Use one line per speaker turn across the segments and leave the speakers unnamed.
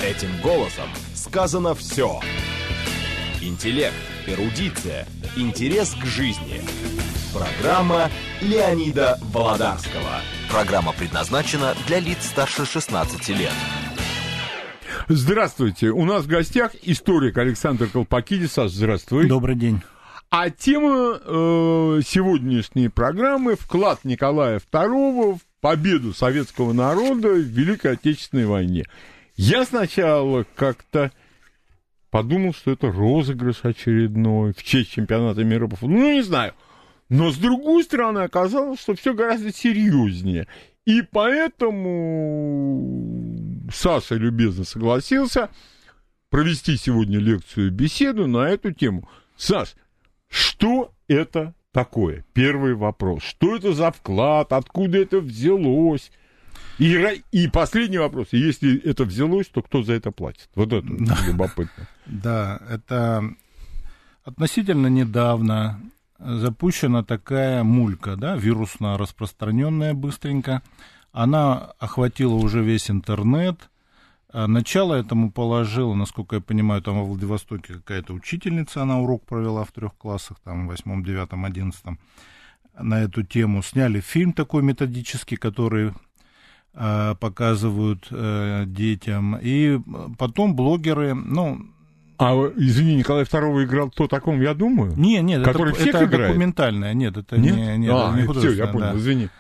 Этим голосом сказано все. Интеллект, эрудиция, интерес к жизни. Программа Леонида Володарского. Программа предназначена для лиц старше 16 лет.
Здравствуйте. У нас в гостях историк Александр Колпакидис. Саш, здравствуй.
Добрый день.
А тема сегодняшней программы — вклад Николая II в победу советского народа в Великой Отечественной войне. Я сначала как-то подумал, что это розыгрыш очередной в честь чемпионата мира по футболу. Ну, не знаю. Но, с другой стороны, оказалось, что все гораздо серьезнее. И поэтому Саша любезно согласился провести сегодня лекцию-беседу на эту тему. Саш, что это такое? Первый вопрос. Что это за вклад? Откуда это взялось? И последний вопрос. Если это взялось, то кто за это платит? Вот это любопытно.
Да, это относительно недавно запущена такая мулька, да, вирусно распространенная быстренько. Она охватила уже весь интернет. Начало этому положила, насколько я понимаю, там во Владивостоке какая-то учительница, она урок провела в 3 классах, там, в 8, 9, 11, на эту тему. Сняли фильм такой методический, который показывают детям. И потом блогеры,
извини, Николай II играл «Кто таком, я думаю»?
Нет,
который
это документальное, нет, это не художественное.
Все, я понял, извини.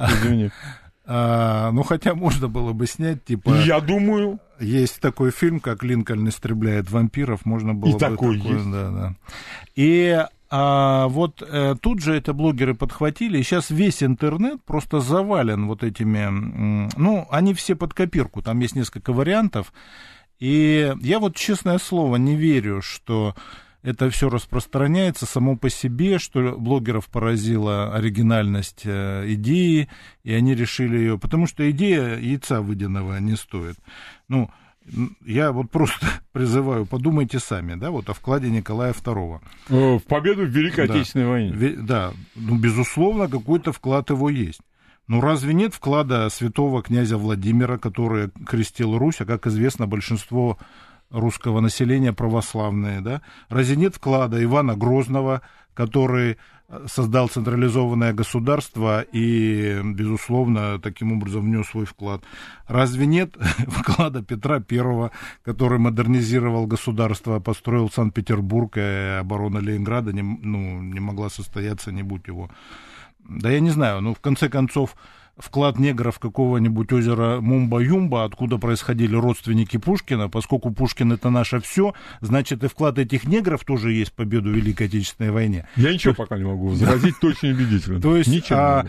Хотя можно было бы снять, типа...
Я думаю...
Есть такой фильм, как «Линкольн истребляет вампиров», можно было
и
бы...
такой есть.
Да. И тут же это блогеры подхватили, и сейчас весь интернет просто завален вот этими... они все под копирку, там есть несколько вариантов, и я вот, честное слово, не верю, что... Это все распространяется само по себе, что блогеров поразила оригинальность идеи, и они решили ее... Потому что идея яйца выеденного не стоит. Я вот просто призываю, подумайте сами, да, вот о вкладе Николая II.
В победу в Великой Отечественной войне.
Да, безусловно, какой-то вклад его есть. Разве нет вклада святого князя Владимира, который крестил Русь, а, как известно, большинство... русского населения православные, да? Разве нет вклада Ивана Грозного, который создал централизованное государство и, безусловно, таким образом внес свой вклад? Разве нет вклада Петра I, который модернизировал государство, построил Санкт-Петербург, и оборона Ленинграда не могла состояться, не будь его? Да я не знаю, в конце концов, вклад негров какого-нибудь озера Мумба-Юмба, откуда происходили родственники Пушкина, поскольку Пушкин — это наше все, значит, и вклад этих негров тоже есть в победу в Великой Отечественной войне.
Я ничего пока не могу возразить, точно убедительно.
То есть, я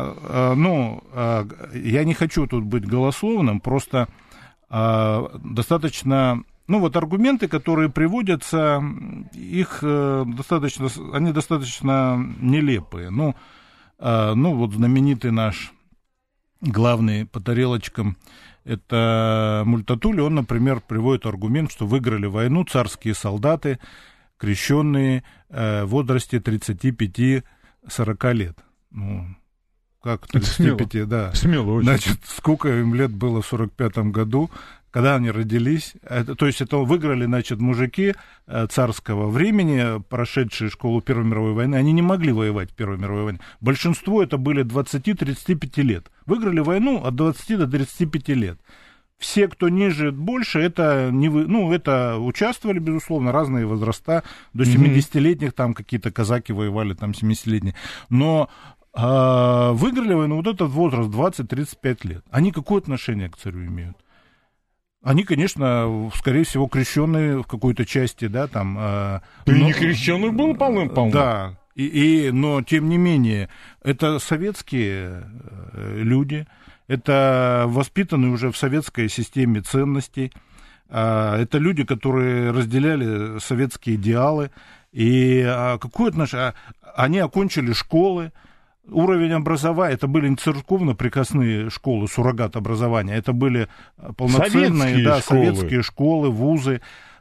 не хочу тут быть голословным, просто достаточно... аргументы, которые приводятся, они достаточно нелепые. Знаменитый наш главный по тарелочкам, это Мультатули, он, например, приводит аргумент, что выиграли войну царские солдаты, крещенные в возрасте 35-40 лет. Как 35, да.
Смело очень.
Значит, сколько им лет было в 45-м году, когда они родились. То есть это выиграли, мужики царского времени, прошедшие школу Первой мировой войны, они не могли воевать в Первой мировой войне. Большинство это были 20-35 лет. Выиграли войну от 20 до 35 лет. Все, кто ниже, больше, это это участвовали, безусловно, разные возраста. До 70-летних там какие-то казаки воевали, там 70-летние. Но выиграли войну этот возраст 20-35 лет. Они какое отношение к царю имеют? Они, конечно, скорее всего, крещенные в какой-то части, да, там...
не крещенных было полным-полно.
Да, но, тем не менее, это советские люди, это воспитанные уже в советской системе ценностей, это люди, которые разделяли советские идеалы, и какое отношение... Они окончили школы, уровень образования, это были не церковно-приказные школы, суррогат образования, это были полноценные советские школы, вузы.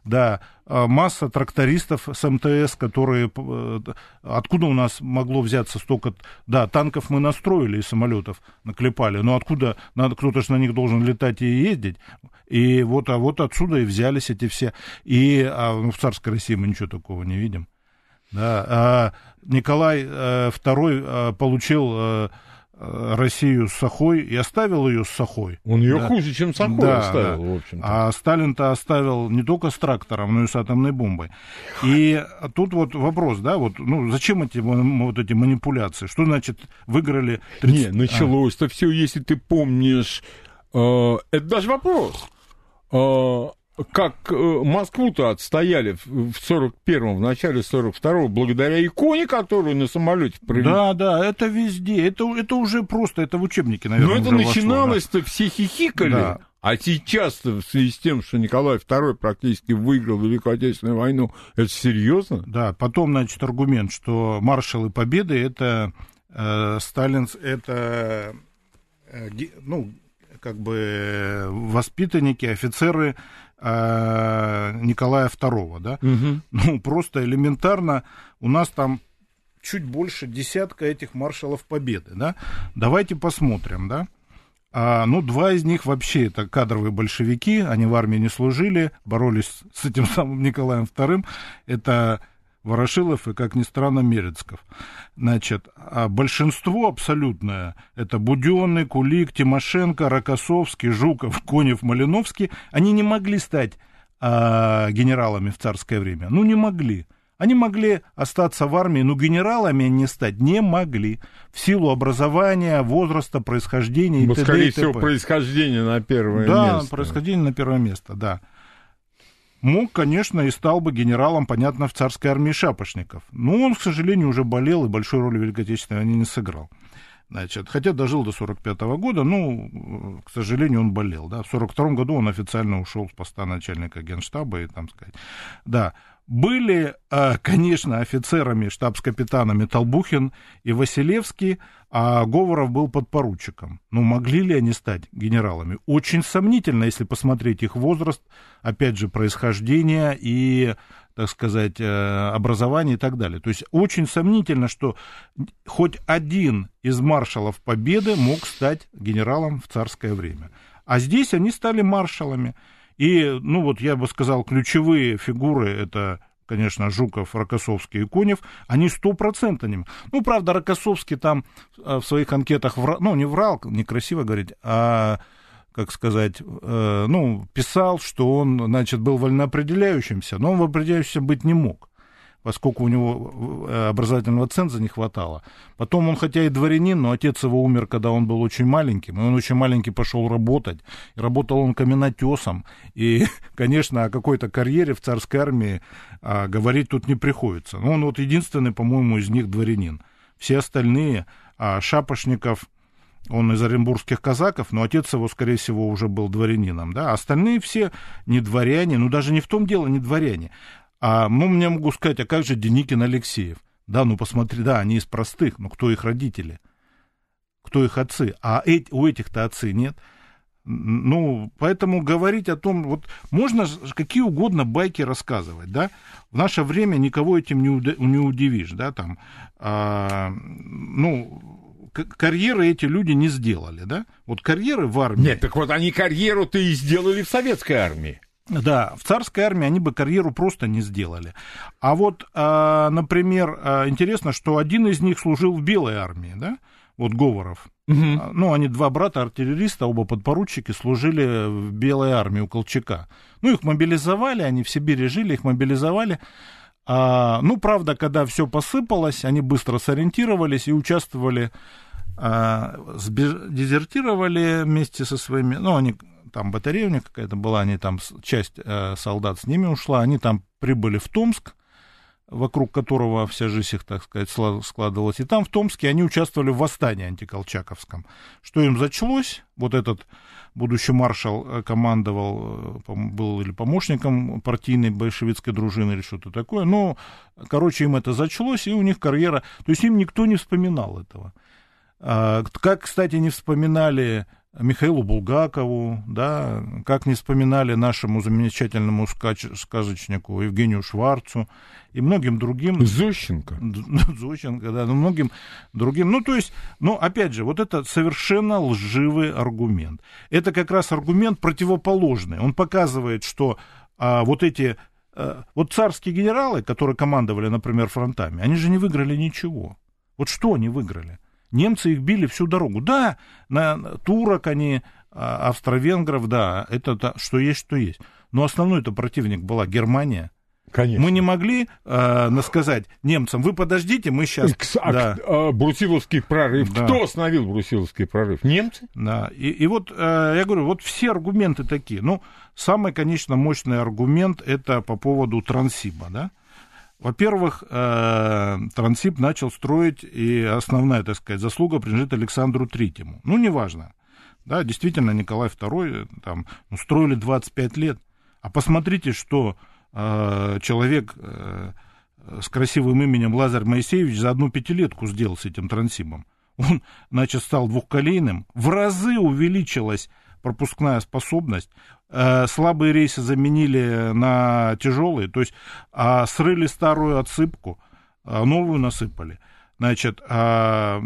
да, масса трактористов с МТС, которые... Откуда у нас могло взяться столько... Да, танков мы настроили и самолетов наклепали, но откуда... Кто-то же на них должен летать и ездить. И вот отсюда и взялись эти все. И в царской России мы ничего такого не видим. Да, Николай II получил Россию с Сахой и оставил ее с Сахой.
Он ее хуже, чем Сахой оставил, в общем-то.
А Сталин-то оставил не только с трактором, но и с атомной бомбой. И тут вот вопрос, да, зачем эти манипуляции? Что значит выиграли...
началось-то все, если ты помнишь, это даже вопрос. Как Москву-то отстояли в 41-м, в начале 42-го, благодаря иконе, которую на самолете провели.
Да, это везде. Это уже просто, это в учебнике, наверное,
но это начиналось-то, все хихикали. Да. А сейчас-то, в связи с тем, что Николай II практически выиграл Великую Отечественную войну, это серьезно? Да, потом, значит, аргумент, что маршалы Победы, это воспитанники, офицеры Николая II, да? Угу. Просто элементарно у нас там чуть больше десятка этих маршалов Победы, да? Давайте посмотрим, да? 2 из них вообще это кадровые большевики, они в армии не служили, боролись с этим самым Николаем II, это Ворошилов и, как ни странно, Мерецков. Значит, а большинство абсолютное, это Будённый, Кулик, Тимошенко, Рокоссовский, Жуков, Конев, Малиновский, они не могли стать генералами в царское время. Не могли. Они могли остаться в армии, но генералами они стать не могли. В силу образования, возраста, происхождения и т.д. Скорее всего, происхождение на первое место.
Да, происхождение на первое место, да. Мог, конечно, и стал бы генералом, понятно, в царской армии шапошников. Но он, к сожалению, уже болел и большой роли в Великой Отечественной войне не сыграл. Значит, хотя дожил до 45-го года, к сожалению, он болел. Да. В 42-м году он официально ушел с поста начальника Генштаба. И, да. Были, конечно, офицерами, штабс-капитанами Толбухин и Василевский, а Говоров был подпоручиком. Могли ли они стать генералами? Очень сомнительно, если посмотреть их возраст, опять же, происхождение и, так сказать, образование и так далее. То есть очень сомнительно, что хоть один из маршалов Победы мог стать генералом в царское время. А здесь они стали маршалами. И, я бы сказал, ключевые фигуры, это, конечно, Жуков, Рокоссовский и Конев, они 100% ними. Правда, Рокоссовский там в своих анкетах не врал, некрасиво говорить, а, как сказать, писал, что он, значит, был вольноопределяющимся, но он вольноопределяющимся быть не мог, поскольку у него образовательного ценза не хватало. Потом он, хотя и дворянин, но отец его умер, когда он был очень маленьким, и он очень маленький пошел работать. И работал он каменотесом. И, конечно, о какой-то карьере в царской армии говорить тут не приходится. Но он единственный, по-моему, из них дворянин. Все остальные, Шапошников, он из оренбургских казаков, но отец его, скорее всего, уже был дворянином. Да? Остальные все не дворяне, даже не в том дело, не дворяне. Мне могу сказать, а как же Деникин, Алексеев? Да, посмотри, да, они из простых, но кто их родители? Кто их отцы? А у этих-то отцы нет. Поэтому говорить о том, можно какие угодно байки рассказывать, да? В наше время никого этим не удивишь, да, там, карьеры эти люди не сделали, да? Карьеры в армии...
Нет, так они карьеру-то и сделали в советской армии.
Да, в царской армии они бы карьеру просто не сделали. Например, интересно, что один из них служил в Белой армии, да? Говоров. Угу. Они 2 брата-артиллериста, оба подпоручики, служили в Белой армии у Колчака. Их мобилизовали, они в Сибири жили, их мобилизовали. Правда, когда все посыпалось, они быстро сориентировались и участвовали, дезертировали вместе со своими... они... Там батарея у них какая-то была, они там, часть солдат с ними ушла, они там прибыли в Томск, вокруг которого вся жизнь их, так сказать, складывалась. И там в Томске они участвовали в восстании антиколчаковском. Что им зачлось, этот будущий маршал командовал, был или помощником партийной большевистской дружины или что-то такое, им это зачлось, и у них карьера, то есть им никто не вспоминал этого. Как, кстати, не вспоминали Михаилу Булгакову, да, как не вспоминали нашему замечательному сказочнику Евгению Шварцу и многим другим.
Зощенко,
да, но многим другим. Ну, то есть, опять же, вот это совершенно лживый аргумент. Это как раз аргумент противоположный. Он показывает, что вот эти вот царские генералы, которые командовали, например, фронтами, они же не выиграли ничего. Вот что они выиграли? Немцы их били всю дорогу. Да, на турок они, австро-венгров, да, это что есть, что есть. Но основной-то противник была Германия.
Конечно.
Мы не могли сказать немцам, вы подождите, мы сейчас...
Брусиловский прорыв. Да. Кто остановил Брусиловский прорыв? Немцы?
Да, и вот я говорю, вот все аргументы такие. Ну, самый, конечно, мощный аргумент это по поводу Транссиба, да. Во-первых, Транссиб начал строить, и основная, так сказать, заслуга принадлежит Александру Третьему. Ну, неважно. Да, действительно, Николай II там, строили 25 лет. А посмотрите, что человек с красивым именем Лазарь Моисеевич за одну пятилетку сделал с этим Транссибом. Он, значит, стал двухколейным. В разы увеличилась пропускная способность. Слабые рейсы заменили на тяжелые, то есть срыли старую отсыпку, новую насыпали. Значит, то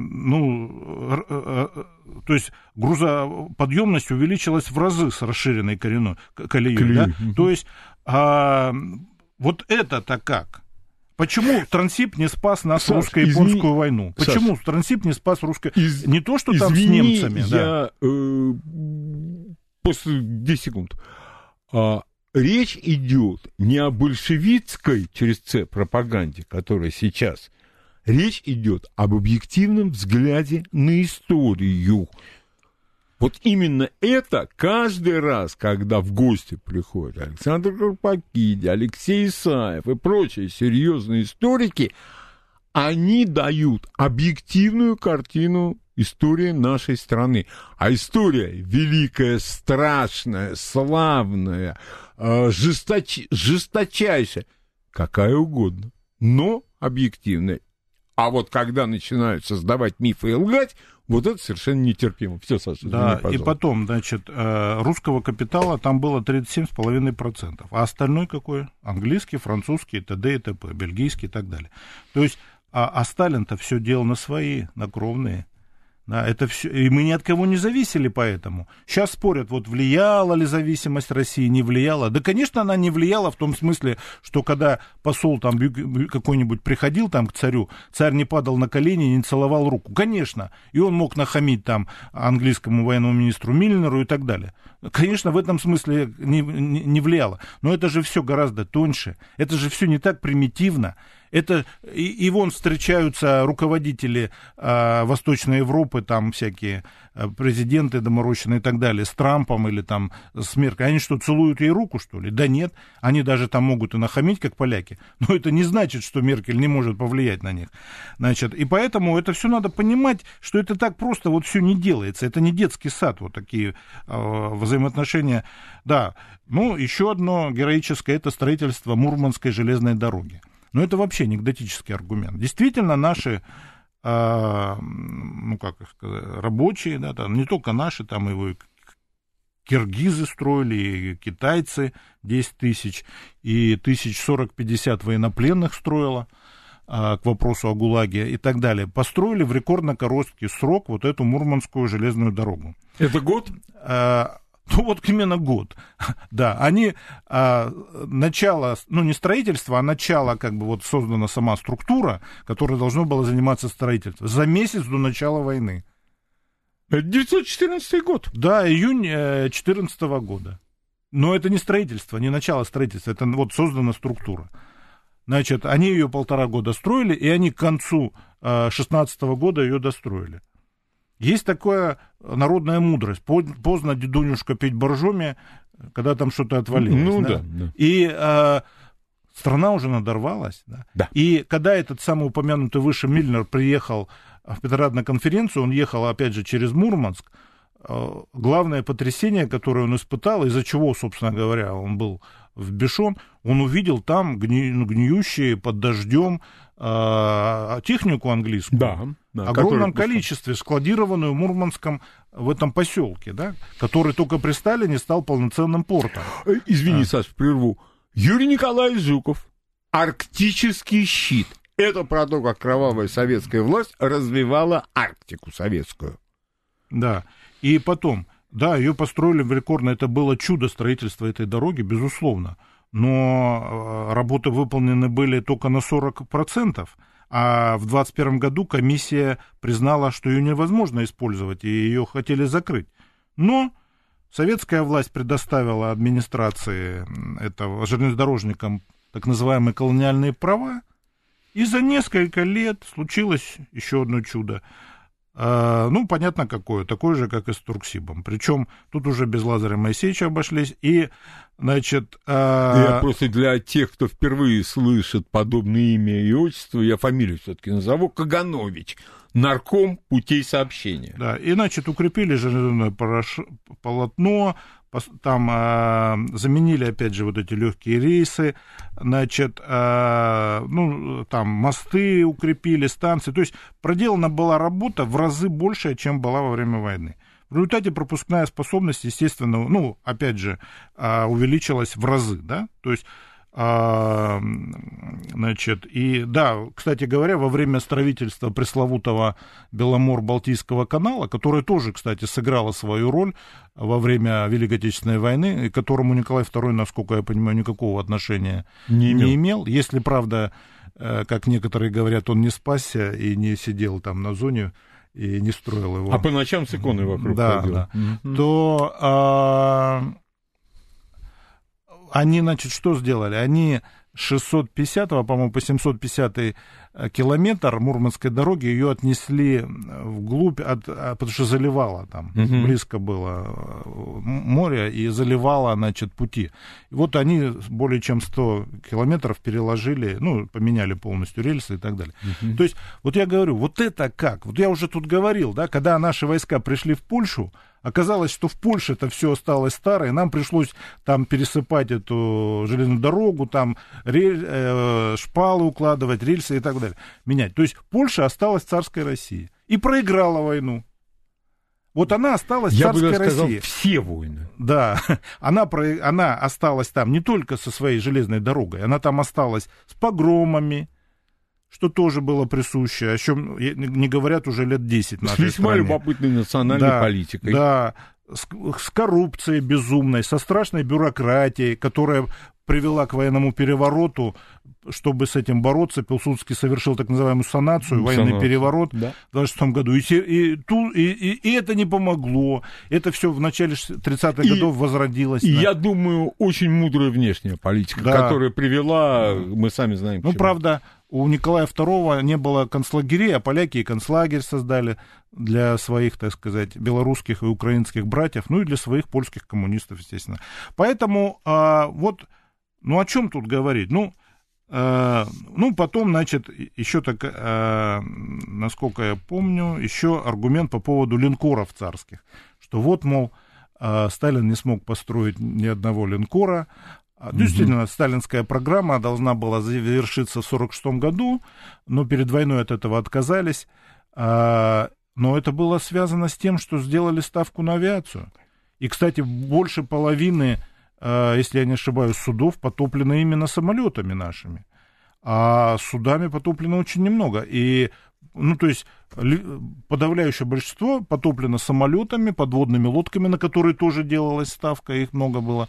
есть грузоподъемность увеличилась в разы с расширенной колеей. Да? То есть вот это-то как? Почему Транссиб не спас нас русско-японскую войну? Почему Транссиб не спас не то, что там с немцами.
Я после 10 секунд. Речь идет не о большевистской через Ц пропаганде, которая сейчас. Речь идет об объективном взгляде на историю. Вот именно это каждый раз, когда в гости приходят Александр Карпакиди, Алексей Исаев и прочие серьезные историки, они дают объективную картину истории нашей страны. А история великая, страшная, славная, жесточайшая, какая угодно, но объективная. А вот когда начинают создавать мифы и лгать, вот это совершенно нетерпимо. Все, Саша,
да, и потом, значит, русского капитала там было 37,5%. А остальной какой? Английский, французский, т.д. и т.п., бельгийский и так далее. То есть, а Сталин-то все делал на свои, на кровные. Да, это все, и мы ни от кого не зависели поэтому. Сейчас спорят, вот влияла ли зависимость России, не влияла. Да, конечно, она не влияла в том смысле, что когда посол там какой-нибудь приходил там к царю, царь не падал на колени, не целовал руку. Конечно, и он мог нахамить там английскому военному министру Мильнеру и так далее. Конечно, в этом смысле не влияло. Но это же все гораздо тоньше, это же все не так примитивно. Это и вон встречаются руководители Восточной Европы, там всякие президенты доморощенные и так далее, с Трампом или там с Меркель. Они что, целуют ей руку, что ли? Да нет, они даже там могут и нахамить, как поляки. Но это не значит, что Меркель не может повлиять на них. Значит, и поэтому это все надо понимать, что это так просто вот все не делается. Это не детский сад, вот такие взаимоотношения. Да, ну, еще одно героическое, это строительство Мурманской железной дороги. Но это вообще анекдотический аргумент. Действительно, наши, рабочие, да, там, не только наши, там его и киргизы строили, и китайцы 10 тысяч, и 40-50 военнопленных строило, к вопросу о ГУЛАГе и так далее. Построили в рекордно короткий срок вот эту Мурманскую железную дорогу.
Это год?
Ну, вот именно год, да, они, начало, ну, не строительство, а начало, как бы, вот создана сама структура, которая должна была заниматься строительством, за месяц до начала войны.
1914 год.
Да, июнь 2014 года. Но это не строительство, не начало строительства, это вот создана структура. Значит, они ее 1,5 года строили, и они к концу 2016 года ее достроили. Есть такая народная мудрость. Поздно, дедунюшка, петь боржоми, когда там что-то отвалилось.
Ну,
да?
Да.
И страна уже надорвалась. Да?
Да.
И когда этот самый упомянутый выше Мильнер приехал в Петроград на конференцию, он ехал, опять же, через Мурманск. Главное потрясение, которое он испытал, из-за чего, собственно говоря, он был взбешен, он увидел там гниющие под дождем технику английскую, в огромном количестве, складированную в Мурманском, в этом поселке, да, который только при Сталине стал полноценным портом.
Извини, Саш, прерву. Юрий Николаевич Жуков, арктический щит. Это про то, как кровавая советская власть развивала Арктику советскую.
Да, и потом, да, ее построили в рекордно, это было чудо строительства этой дороги, безусловно. Но работы выполнены были только на 40%, а в 2021 году комиссия признала, что ее невозможно использовать, и ее хотели закрыть. Но советская власть предоставила администрации, железнодорожникам, так называемые колониальные права, и за несколько лет случилось еще одно чудо. Понятно какое, такое же, как и с Турксибом. Причем тут уже без Лазаря Моисеевича обошлись. И, значит...
Я просто для тех, кто впервые слышит подобное имя и отчество, я фамилию все-таки назову, Каганович, нарком путей сообщения.
Да, и, значит, укрепили железное полотно, там заменили, опять же, вот эти легкие рейсы, значит, там мосты укрепили, станции. То есть проделана была работа в разы большая, чем была во время войны. В результате пропускная способность, естественно, опять же, увеличилась в разы, да, то есть, значит, и, да, кстати говоря, во время строительства пресловутого Беломор-Балтийского канала, которое тоже, кстати, сыграло свою роль во время Великой Отечественной войны, к которому Николай II, насколько я понимаю, никакого отношения не имел, если, правда, как некоторые говорят, он не спасся и не сидел там на зоне, и не строил его.
А по ночам с иконой вокруг ходил.
Да. То они, значит, что сделали? Они 650-го, по-моему, по 750-й километр Мурманской дороги ее отнесли вглубь, потому что заливало там, близко было море, и заливало, значит, пути. И вот они более чем 100 километров переложили, поменяли полностью рельсы и так далее. То есть, вот я говорю, вот это как? Вот я уже тут говорил, да, когда наши войска пришли в Польшу, оказалось, что в Польше это все осталось старое, нам пришлось там пересыпать эту железную дорогу, там шпалы укладывать, рельсы и так далее, менять. То есть Польша осталась в царской России и проиграла войну. Вот она осталась в царской России. Я бы сказал,
все войны.
Да, она осталась там не только со своей железной дорогой, она там осталась с погромами, что тоже было присуще, о чем не говорят уже лет 10 нашей стране.
С весьма любопытной национальной политикой.
Да, с коррупцией безумной, со страшной бюрократией, которая привела к военному перевороту. Чтобы с этим бороться, Пилсудский совершил так называемую санацию, военный переворот в 26 году. И это не помогло. Это все в начале 30-х годов возродилось.
И я думаю, очень мудрая внешняя политика, которая привела, мы сами знаем, к чему.
Правда, у Николая II не было концлагерей, а поляки и концлагерь создали для своих, так сказать, белорусских и украинских братьев, и для своих польских коммунистов, естественно. Поэтому о чем тут говорить? Потом, значит, еще так, насколько я помню, еще аргумент по поводу линкоров царских, что вот, мол, Сталин не смог построить ни одного линкора. Действительно, сталинская программа должна была завершиться в 1946 году, но перед войной от этого отказались. Но это было связано с тем, что сделали ставку на авиацию. И, кстати, больше половины, если я не ошибаюсь, судов потоплено именно самолетами нашими, а судами потоплено очень немного. И, то есть, подавляющее большинство потоплено самолетами, подводными лодками, на которые тоже делалась ставка, их много было,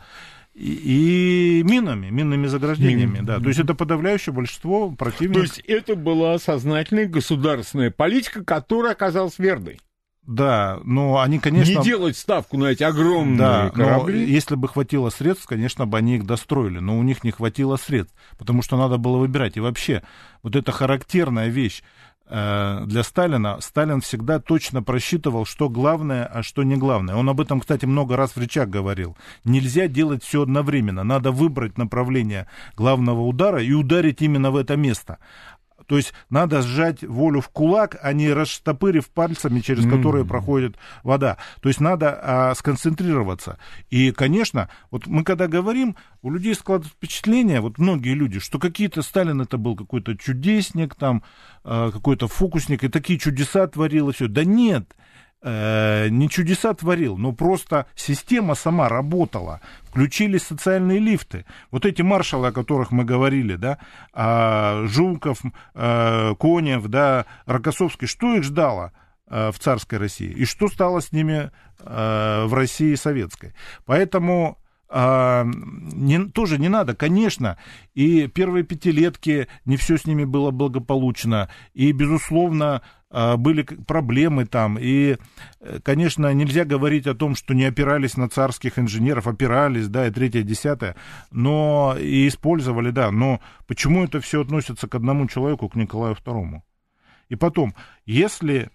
и минными заграждениями. Да. То есть, это подавляющее большинство противников.
То есть, это была сознательная государственная политика, которая оказалась верной.
Да, но они, конечно...
Не делать ставку на эти огромные корабли.
Но если бы хватило средств, конечно бы они их достроили, но у них не хватило средств, потому что надо было выбирать. И вообще, вот эта характерная вещь для Сталина. Сталин всегда точно просчитывал, что главное, а что не главное. Он об этом, кстати, много раз в речах говорил. Нельзя делать все одновременно, надо выбрать направление главного удара и ударить именно в это место. То есть надо сжать волю в кулак, а не растопырив пальцами, через которые проходит вода. То есть надо сконцентрироваться. И, конечно, вот мы когда говорим, у людей складывается впечатление, вот многие люди, что какие-то Сталин это был какой-то чудесник, там, какой-то фокусник, и такие чудеса творил, и все. Да нет, не чудеса творил, но просто система сама работала. Включились социальные лифты. Вот эти маршалы, о которых мы говорили, да, Жуков, Конев, да, Рокоссовский, что их ждало в царской России? И что стало с ними в России советской? Поэтому тоже не надо, конечно, и первые пятилетки не все с ними было благополучно, и, безусловно, были проблемы там, и, конечно, нельзя говорить о том, что не опирались на царских инженеров, опирались, да, и третье, десятое, но и использовали, да, но почему это все относится к одному человеку, к Николаю II? И потом, если,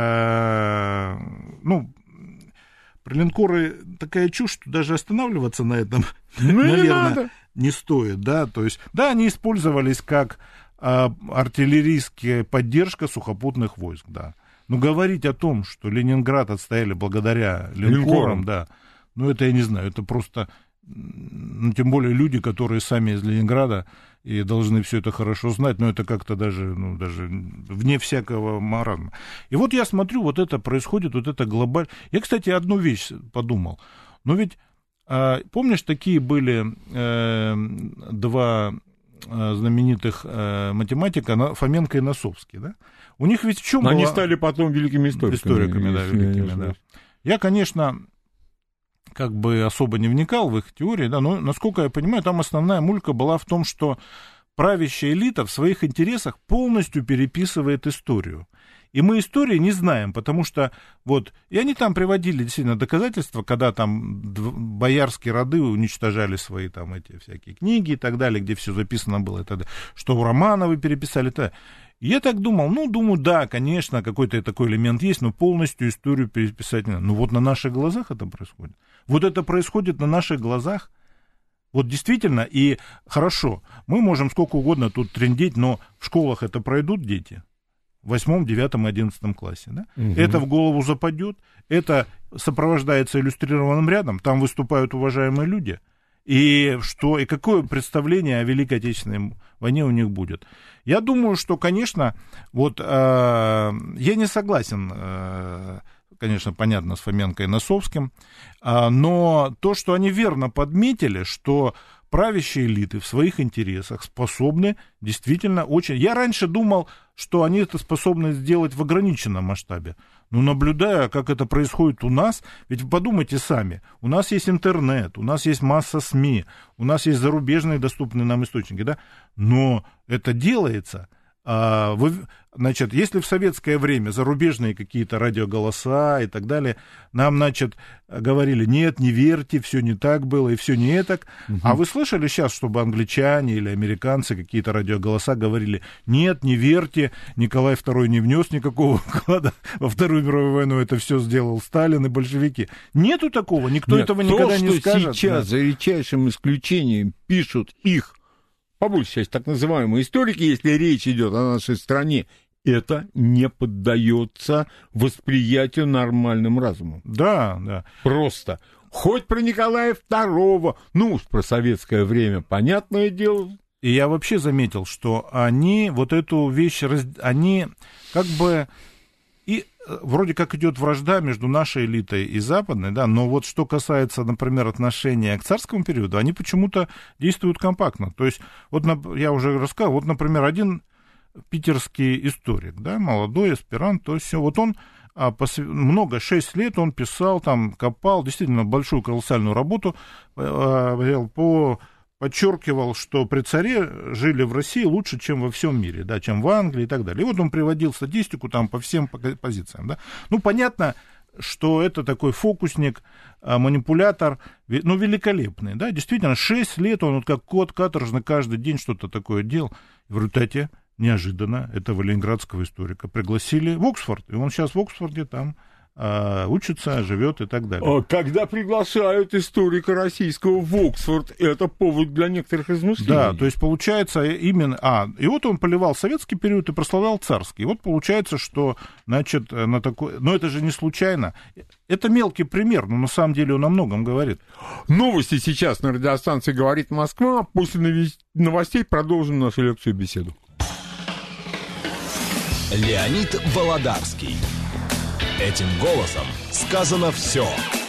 про линкоры такая чушь, что даже останавливаться на этом, наверное, не стоит, да, то есть, да, они использовались как артиллерийская поддержка сухопутных войск, да. Но говорить о том, что Ленинград отстояли благодаря линкорам, да, это я не знаю, это просто, тем более люди, которые сами из Ленинграда и должны все это хорошо знать, но это как-то даже вне всякого маразма. И вот я смотрю, вот это происходит, вот это глобально. Я, кстати, одну вещь подумал. Но ведь, помнишь, такие были два знаменитых математика Фоменко и Носовский, да? У них ведь в чем было...
Они стали потом великими историками.
Да, великими, да. Я, конечно, как бы особо не вникал в их теории, да, но, насколько я понимаю, там основная мулька была в том, что правящая элита в своих интересах полностью переписывает историю. И мы истории не знаем, потому что вот, и они там приводили действительно доказательства, когда там боярские роды уничтожали свои там эти всякие книги и так далее, где все записано было, и так далее, что у Романовы переписали, то. Я так думал, думаю, да, конечно, какой-то такой элемент есть, но полностью историю переписать не надо. Но вот на наших глазах это происходит. Вот это происходит на наших глазах. Вот действительно, и хорошо, мы можем сколько угодно тут трындеть, но в школах это пройдут дети. В 8, 9, 11 классе, да? Это в голову западет, это сопровождается иллюстрированным рядом, там выступают уважаемые люди. И что, и какое представление о Великой Отечественной войне у них будет? Я думаю, что, конечно, вот я не согласен, конечно, понятно, с Фоменко и Носовским, но то, что они верно подметили, что правящие элиты в своих интересах способны действительно очень... Я раньше думал, что они это способны сделать в ограниченном масштабе. Но наблюдая, как это происходит у нас, ведь вы подумайте сами, у нас есть интернет, у нас есть масса СМИ, у нас есть зарубежные доступные нам источники, да, но это делается... Значит, если в советское время зарубежные какие-то радиоголоса и так далее, нам, значит, говорили, нет, не верьте, все не так было и все не так. А вы слышали сейчас, чтобы англичане или американцы какие-то радиоголоса говорили, нет, не верьте, Николай II не внес никакого вклада во Вторую мировую войну, это все сделал Сталин и большевики. Нету такого, никто этого никогда не скажет.
То, что сейчас, за редчайшим исключением, пишут их, по большей части так называемые историки, если речь идет о нашей стране, это не поддается восприятию нормальным разумом.
Да, да.
Просто. Хоть про Николая II, уж про советское время, понятное дело.
И я вообще заметил, что они вот эту вещь, они как бы... И вроде как идет вражда между нашей элитой и западной, да, но вот что касается, например, отношения к царскому периоду, они почему-то действуют компактно. То есть, вот я уже рассказал, вот, например, один питерский историк, да, молодой аспирант, то есть все, вот он 6 лет он писал, там, копал, действительно большую колоссальную работу подчеркивал, что при царе жили в России лучше, чем во всем мире, да, чем в Англии и так далее. И вот он приводил статистику там по всем позициям, да. Понятно, что это такой фокусник, манипулятор, великолепный, да, действительно, 6 лет он вот как кот каторжный каждый день что-то такое делал. В результате неожиданно этого ленинградского историка пригласили в Оксфорд, и он сейчас в Оксфорде там учится, живет и так далее.
Когда приглашают историка российского в Оксфорд, это повод для некоторых измышлений.
Да, то есть получается именно... и вот он поливал советский период и прославлял царский. И вот получается, что, значит, на такой... Но это же не случайно. Это мелкий пример, но на самом деле он о многом говорит.
Новости сейчас на радиостанции «Говорит Москва». После новостей продолжим нашу лекцию-беседу.
Леонид Володарский. Этим голосом сказано все.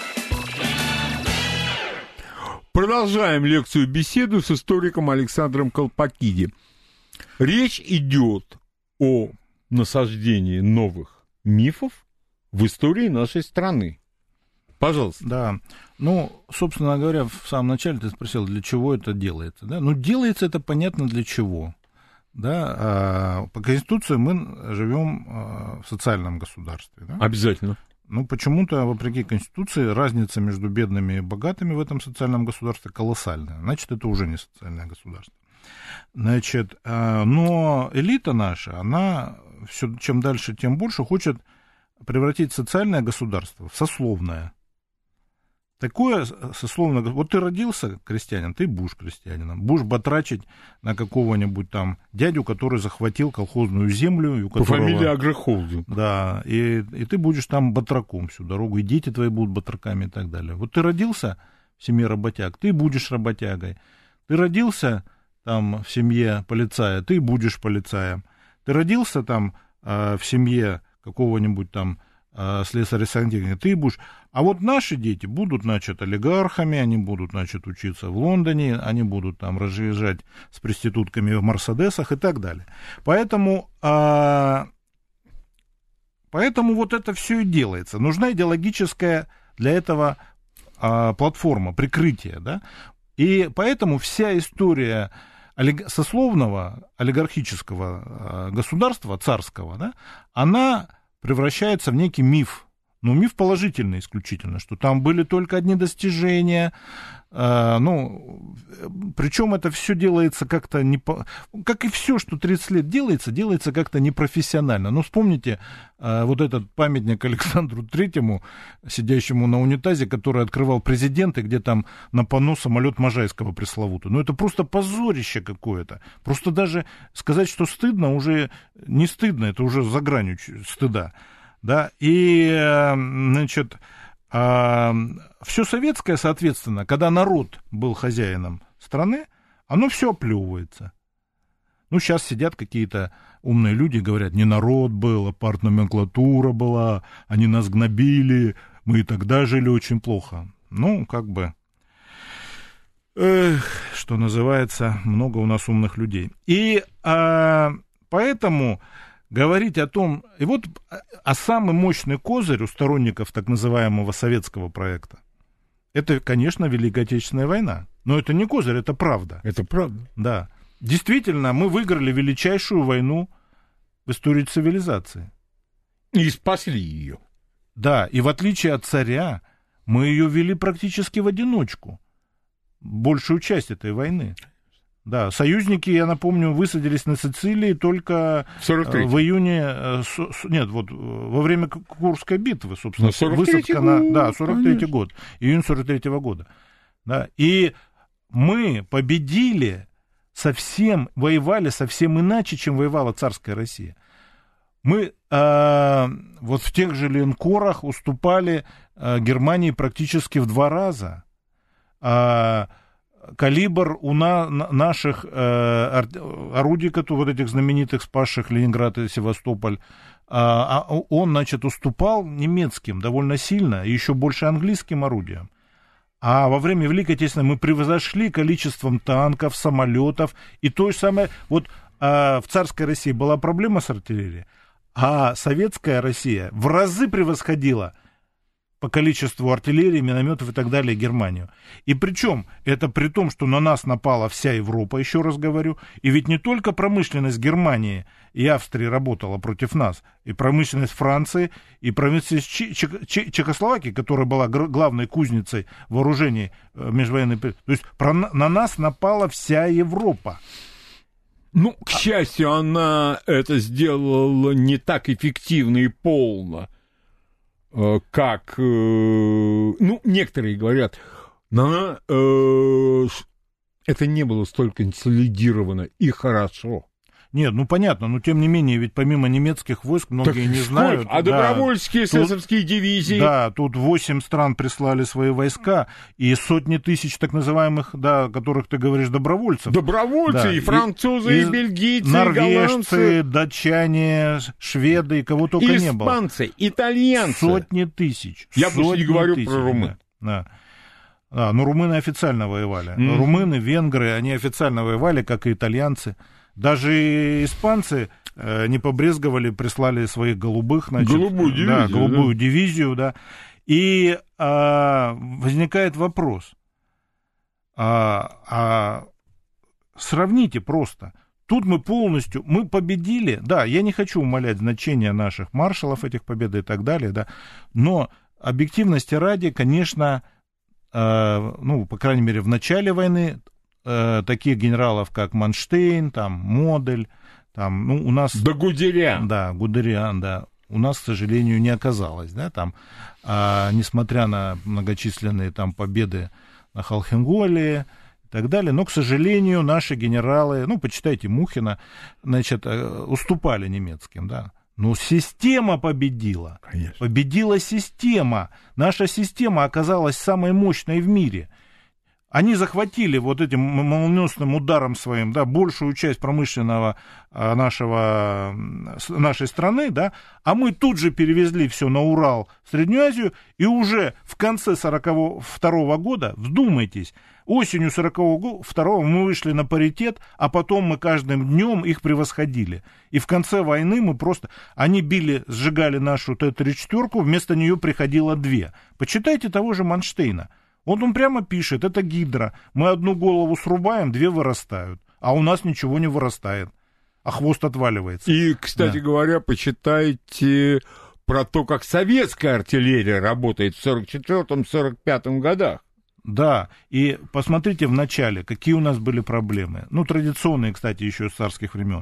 Продолжаем лекцию-беседу с историком Александром Колпакиди. Речь идет о насаждении новых мифов в истории нашей страны. Пожалуйста.
Да. Ну, собственно говоря, в самом начале ты спросил, для чего это делается. Да? Ну, делается это понятно для чего. Да, по Конституции мы живем в социальном государстве. Да?
Обязательно.
Ну, почему-то, вопреки Конституции, разница между бедными и богатыми в этом социальном государстве колоссальная. Значит, это уже не социальное государство. Значит, но элита наша, она все, чем дальше, тем больше хочет превратить социальное государство в сословное. Такое сословное... Вот ты родился крестьянином, ты будешь крестьянином. Будешь батрачить на какого-нибудь там дядю, который захватил колхозную землю. И у которого...
По фамилии Агрохолдинг.
Да, и ты будешь там батраком всю дорогу, и дети твои будут батраками и так далее. Вот ты родился в семье работяг, ты будешь работягой. Ты родился там в семье полицая, ты будешь полицаем. Ты родился там в семье какого-нибудь там слесаря-сантехника, ты будешь... А вот наши дети будут, значит, олигархами, они будут, значит, учиться в Лондоне, они будут там разъезжать с проститутками в Мерседесах и так далее. Поэтому вот это все и делается. Нужна идеологическая для этого платформа, прикрытие, да? И поэтому вся история сословного, олигархического государства, царского, да, она превращается в некий миф. Ну, миф положительный исключительно, что там были только одни достижения. Причем это все делается как-то не как и все, что 30 лет делается как-то непрофессионально. Ну, вспомните вот этот памятник Александру Третьему, сидящему на унитазе, который открывал президент, и где там на панно самолет Можайского пресловутый. Ну, это просто позорище какое-то. Просто даже сказать, что стыдно, уже не стыдно, это уже за гранью стыда. Да, и, значит, все советское, соответственно, когда народ был хозяином страны, оно все оплевывается. Ну, сейчас сидят какие-то умные люди, говорят, не народ был, а партноменклатура была, они нас гнобили, мы и тогда жили очень плохо. Ну, как бы, что называется, много у нас умных людей. И поэтому... Говорить о том, и вот самый мощный козырь у сторонников так называемого советского проекта, это, конечно, Великая Отечественная война. Но это не козырь, это правда.
Это правда.
Да. Действительно, мы выиграли величайшую войну в истории цивилизации.
И спасли ее.
Да, и в отличие от царя, мы ее вели практически в одиночку. Большую часть этой войны. Да, союзники, я напомню, высадились на Сицилии только в июне, во время Курской битвы, собственно, высадка на... Да, 43-й год, июнь 43-го года. Да, и мы победили воевали совсем иначе, чем воевала царская Россия. Мы вот в тех же линкорах уступали Германии практически в 2 раза. Калибр у наших орудий, вот этих знаменитых, спасших Ленинград и Севастополь, он, значит, уступал немецким довольно сильно, и еще больше английским орудиям. А во время Великой Отечественной мы превзошли количеством танков, самолетов, и то же самое, вот в царской России была проблема с артиллерией, а советская Россия в разы превосходила по количеству артиллерии, минометов и так далее Германию. И причем это при том, что на нас напала вся Европа, еще раз говорю, и ведь не только промышленность Германии и Австрии работала против нас, и промышленность Франции, и промышленность Чехословакии, которая была главной кузницей вооружений межвоенной. То есть на нас напала вся Европа.
Ну, к счастью, она это сделала не так эффективно и полно, как, ну, некоторые говорят, это не было столь консолидировано и хорошо.
Нет, ну понятно, но тем не менее, ведь помимо немецких войск, многие не знают.
А добровольческие эсэсовские дивизии?
Да, тут 8 стран прислали свои войска, и сотни тысяч так называемых, да, о которых ты говоришь, добровольцев.
Добровольцы, да, и французы, и бельгийцы,
норвежцы,
и голландцы,
датчане, шведы, и кого только не было.
Испанцы, итальянцы.
Сотни тысяч.
Я просто не говорю про румын.
Да. Да, но румыны официально воевали. Румыны, венгры, они официально воевали, как и итальянцы. Даже испанцы не побрезговали, прислали своих голубых, значит, голубую дивизию, да. И возникает вопрос, сравните просто. Тут мы победили, да, я не хочу умалять значение наших маршалов, этих побед и так далее, да, но объективности ради, конечно, ну, по крайней мере, в начале войны, таких генералов, как Манштейн, там, Модель, там, ну, у нас...
Да, Гудериан.
Да, Гудериан, да. У нас, к сожалению, не оказалось, да, там, несмотря на многочисленные там победы на Холхенголе и так далее, но, к сожалению, наши генералы, ну, почитайте Мухина, значит, уступали немецким, да. Но система победила.
Конечно.
Победила система. Наша система оказалась самой мощной в мире. Они захватили вот этим молниеносным ударом своим, да, большую часть промышленного нашей страны, да, а мы тут же перевезли все на Урал, в Среднюю Азию, и уже в конце 1942 года, вдумайтесь, осенью 1942 мы вышли на паритет, а потом мы каждым днем их превосходили. И в конце войны мы просто... Они сжигали нашу Т-34, вместо нее приходило 2. Почитайте того же Манштейна. Вот он прямо пишет, это гидра, мы одну голову срубаем, 2 вырастают, а у нас ничего не вырастает, а хвост отваливается.
И, кстати говоря, почитайте про то, как советская артиллерия работает в 1944-1945 годах.
Да, и посмотрите в начале, какие у нас были проблемы. Ну, традиционные, кстати, еще с царских времен.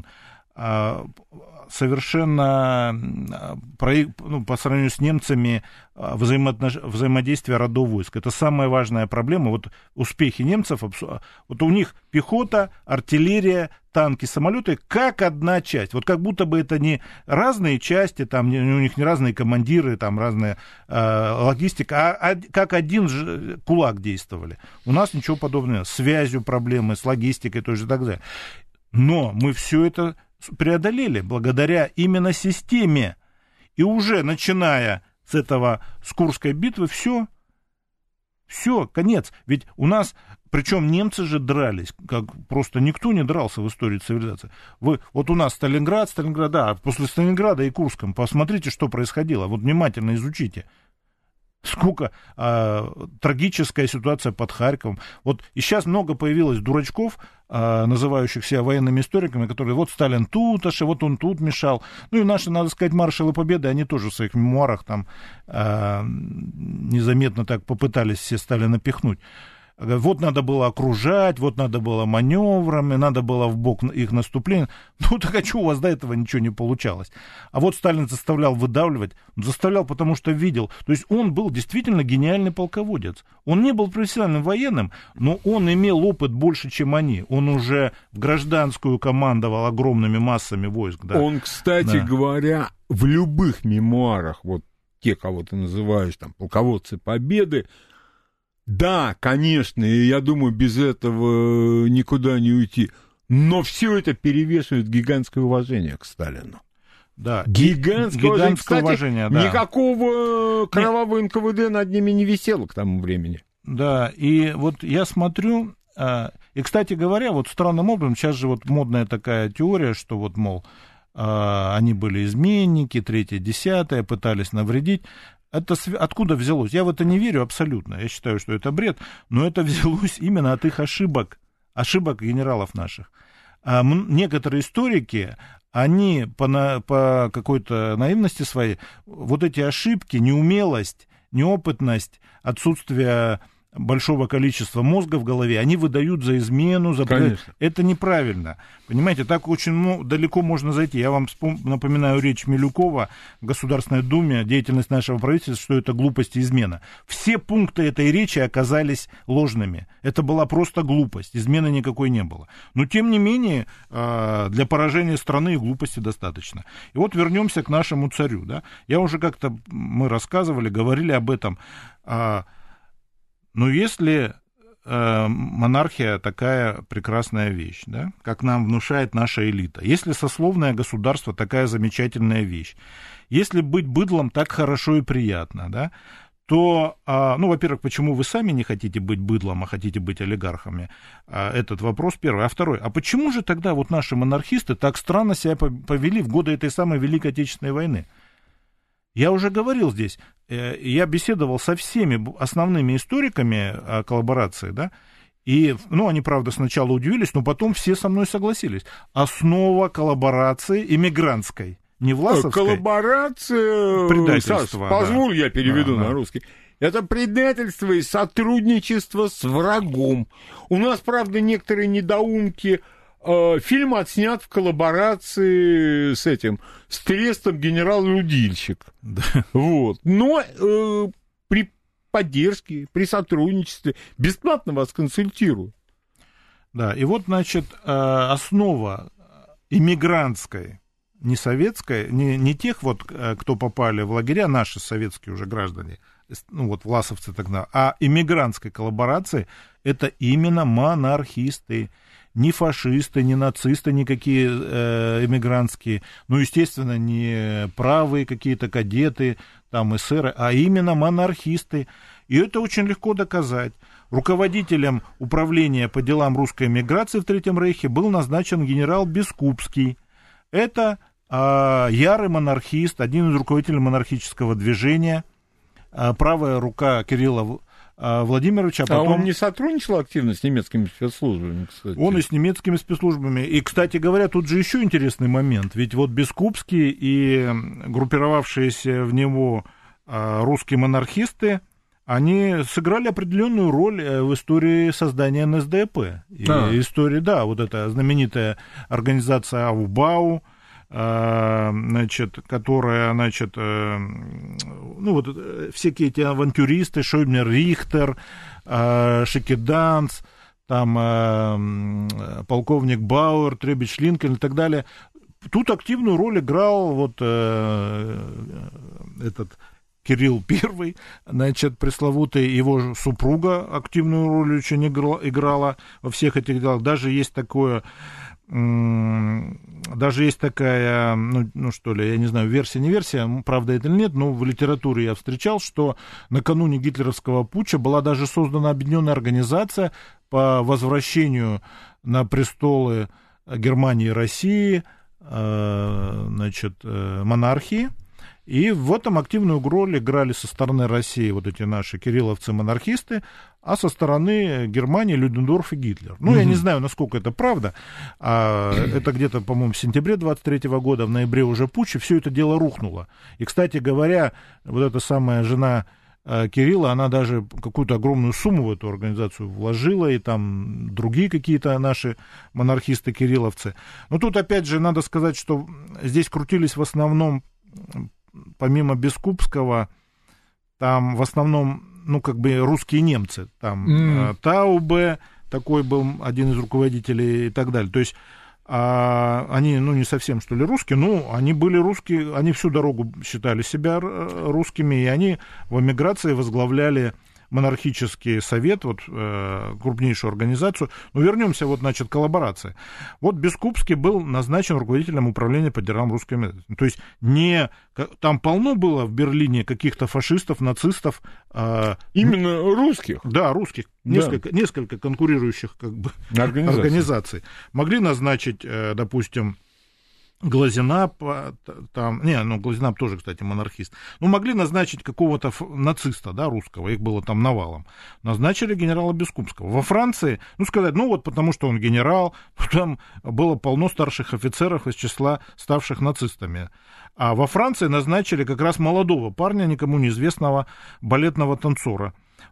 Совершенно, ну, по сравнению с немцами, взаимодействие родов войск. Это самая важная проблема. Вот успехи немцев, вот у них пехота, артиллерия, танки, самолеты, как одна часть. Вот как будто бы это не разные части, там, у них не разные командиры, там разная логистика, а как один кулак действовали. У нас ничего подобного. С связью проблемы, с логистикой, то же и так далее. Но мы все это преодолели благодаря именно системе. И уже начиная с этого, с Курской битвы, все, конец. Ведь у нас, причем немцы же дрались, как просто никто не дрался в истории цивилизации. Вот у нас Сталинград, да, после Сталинграда и Курском, посмотрите, что происходило, вот внимательно изучите. Сколько трагическая ситуация под Харьковом. Вот и сейчас много появилось дурачков, называющих себя военными историками, которые вот Сталин тут, вот он тут мешал. Ну и наши, надо сказать, маршалы Победы, они тоже в своих мемуарах там незаметно так попытались все Сталина пихнуть. Вот надо было окружать, вот надо было маневрами, надо было в бок их наступления. Ну, так а что у вас до этого ничего не получалось? А вот Сталин заставлял выдавливать. Он заставлял, потому что видел. То есть он был действительно гениальный полководец. Он не был профессиональным военным, но он имел опыт больше, чем они. Он уже в гражданскую командовал огромными массами войск. Да.
Он, кстати говоря, в любых мемуарах, вот те, кого ты называешь, там, полководцы Победы, да, конечно, и я думаю, без этого никуда не уйти. Но все это перевешивает гигантское уважение к Сталину.
Да,
гигантское
кстати, уважение, да.
Никакого кровавого НКВД над ними не висело к тому времени.
Да, и вот я смотрю, и, кстати говоря, вот странным образом, сейчас же вот модная такая теория, что вот, мол, они были изменники, 3-е, 10-е, пытались навредить. Это откуда взялось? Я в это не верю абсолютно. Я считаю, что это бред, но это взялось именно от их ошибок генералов наших. Некоторые историки, они по какой-то наивности своей, вот эти ошибки, неумелость, неопытность, отсутствие большого количества мозга в голове, они выдают за измену, за...
Конечно.
Это неправильно. Понимаете, так очень далеко можно зайти. Я вам напоминаю речь Милюкова в Государственной Думе, деятельность нашего правительства, что это глупость и измена. Все пункты этой речи оказались ложными. Это была просто глупость, измены никакой не было. Но, тем не менее, для поражения страны и глупости достаточно. И вот вернемся к нашему царю. Да? Я уже как-то, мы рассказывали, говорили об этом. Но если монархия такая прекрасная вещь, да, как нам внушает наша элита, если сословное государство такая замечательная вещь, если быть быдлом так хорошо и приятно, да, то, ну, во-первых, почему вы сами не хотите быть быдлом, а хотите быть олигархами? Этот вопрос первый. А второй, а почему же тогда вот наши монархисты так странно себя повели в годы этой самой Великой Отечественной войны? Я уже говорил здесь, я беседовал со всеми основными историками коллаборации, да, и, ну, они, правда, сначала удивились, но потом все со мной согласились. Основа коллаборации иммигрантской, не власовской.
Коллаборация,
предательство.
Саш, позволь, я переведу на русский. Это предательство и сотрудничество с врагом. У нас, правда, некоторые недоумки... Фильм отснят в коллаборации с трестом «Генерал-Людильщик». Да. Вот. Но при поддержке, при сотрудничестве бесплатно вас консультирую.
Да, и вот, значит, основа иммигрантской, не советской, не тех вот, кто попали в лагеря, наши советские уже граждане, ну вот власовцы тогда, а иммигрантской коллаборации, это именно монархисты. Ни фашисты, ни нацисты никакие эмигрантские, ну, естественно, не правые какие-то кадеты, там, эсеры, а именно монархисты. И это очень легко доказать. Руководителем управления по делам русской эмиграции в Третьем Рейхе был назначен генерал Бескупский. Это ярый монархист, один из руководителей монархического движения, правая рука Кирилла Владимировича.
А он не сотрудничал активно с немецкими спецслужбами, кстати?
Он и с немецкими спецслужбами. И, кстати говоря, тут же еще интересный момент. Ведь вот Бескупский и группировавшиеся в него русские монархисты, они сыграли определенную роль в истории создания НСДАП. История, да, вот эта знаменитая организация АУБАУ, значит, которая, значит, ну вот всякие эти авантюристы, Шойбнер, Рихтер, Шекеданц, там полковник Бауэр, Требич Линкольн и так далее. Тут активную роль играл вот этот Кирилл I, значит, пресловутый, его супруга активную роль очень играла во всех этих делах. Даже есть такая, ну что ли, я не знаю, версия, не версия, правда это или нет, но в литературе я встречал, что накануне гитлеровского путча была даже создана объединенная организация по возвращению на престолы Германии и России, значит, монархии. И в этом активную роль играли со стороны России вот эти наши кирилловцы-монархисты, а со стороны Германии Людендорф и Гитлер. Ну, я не знаю, насколько это правда. Это где-то, по-моему, в сентябре 23 года, в ноябре уже путч, и все это дело рухнуло. И, кстати говоря, вот эта самая жена Кирилла, она даже какую-то огромную сумму в эту организацию вложила, и там другие какие-то наши монархисты-кирилловцы. Но тут, опять же, надо сказать, что здесь крутились в основном, помимо Бескупского, там в основном, ну, как бы русские немцы. Там Таубе, такой был один из руководителей и так далее. То есть они, ну, не совсем, что ли, русские, но они были русские, они всю дорогу считали себя русскими, и они в эмиграции возглавляли монархический совет, вот, крупнейшую организацию. Но вернемся, вот, значит, к коллаборации. Вот Бескупский был назначен руководителем управления по делам русской эмиграции. То есть не... Там полно было в Берлине каких-то фашистов, нацистов.
Именно русских?
Да, русских. Да. Несколько конкурирующих как бы организаций. Могли назначить, допустим, Глазенап, там, Глазенап тоже, кстати, монархист, но могли назначить какого-то нациста, да, русского, их было там навалом. Назначили генерала Бескупского. Во Франции, сказать, вот потому что он генерал, там было полно старших офицеров из числа ставших нацистами. А во Франции назначили как раз молодого парня, никому неизвестного балетного танцора.